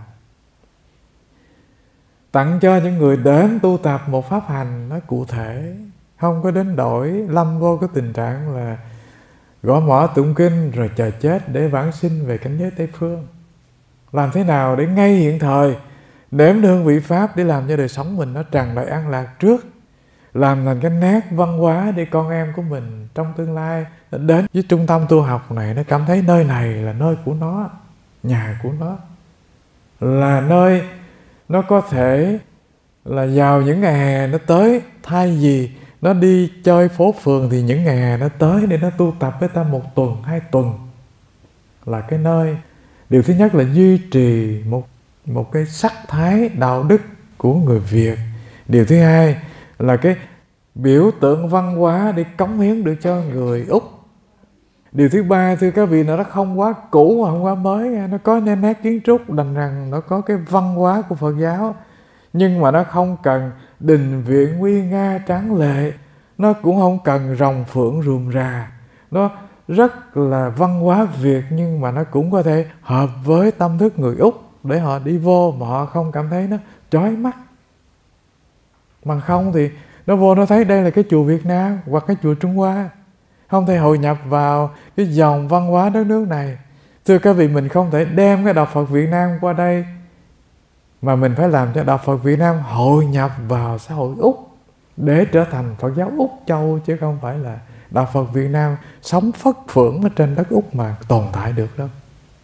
tặng cho những người đến tu tập một pháp hành nó cụ thể, không có đến đổi lâm vô cái tình trạng là gõ mõ tụng kinh rồi chờ chết để vãng sinh về cảnh giới Tây Phương. Làm thế nào để ngay hiện thời nếm hương vị Pháp để làm cho đời sống mình nó tràn đầy an lạc trước, làm thành cái nét văn hóa để con em của mình trong tương lai đến với trung tâm tu học này, nó cảm thấy nơi này là nơi của nó, nhà của nó, là nơi nó có thể là vào những ngày hè nó tới, thay vì nó đi chơi phố phường thì những ngày hè nó tới để nó tu tập với ta 1 tuần, 2 tuần, là cái nơi điều thứ nhất là duy trì một cái sắc thái đạo đức của người Việt. Điều thứ hai là cái biểu tượng văn hóa để cống hiến được cho người Úc. Điều thứ ba, thưa các vị, nó không quá cũ mà không quá mới, nó có nét kiến trúc, đành rằng nó có cái văn hóa của Phật giáo, nhưng mà nó không cần đình viện nguy nga tráng lệ, nó cũng không cần rồng phượng rườm rà, nó rất là văn hóa Việt, nhưng mà nó cũng có thể hợp với tâm thức người Úc để họ đi vô mà họ không cảm thấy nó chói mắt. Mà không thì nó vô nó thấy đây là cái chùa Việt Nam hoặc cái chùa Trung Hoa, không thể hội nhập vào cái dòng văn hóa đất nước này. Thưa các vị, mình không thể đem cái đạo Phật Việt Nam qua đây, mà mình phải làm cho đạo Phật Việt Nam hội nhập vào xã hội Úc để trở thành Phật giáo Úc Châu, chứ không phải là đạo Phật Việt Nam sống phất phưởng ở trên đất Úc mà tồn tại được đâu.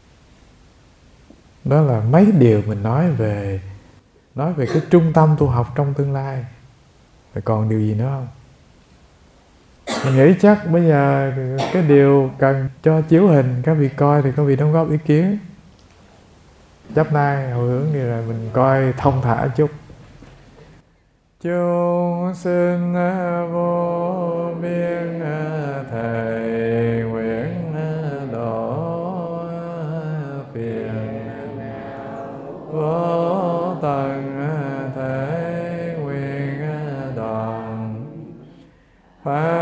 Đó là mấy điều mình nói về cái trung tâm tu học trong tương lai. Rồi còn điều gì nữa không? Mình nghĩ chắc bây giờ cái điều cần cho chiếu hình các vị coi thì các vị đóng góp ý kiến. Chắp tay hồi hướng đi rồi mình coi thông thả chút. Chúng sinh vô biên thầy nguyện độ phiền vô tận thể nguyện đoàn Pháp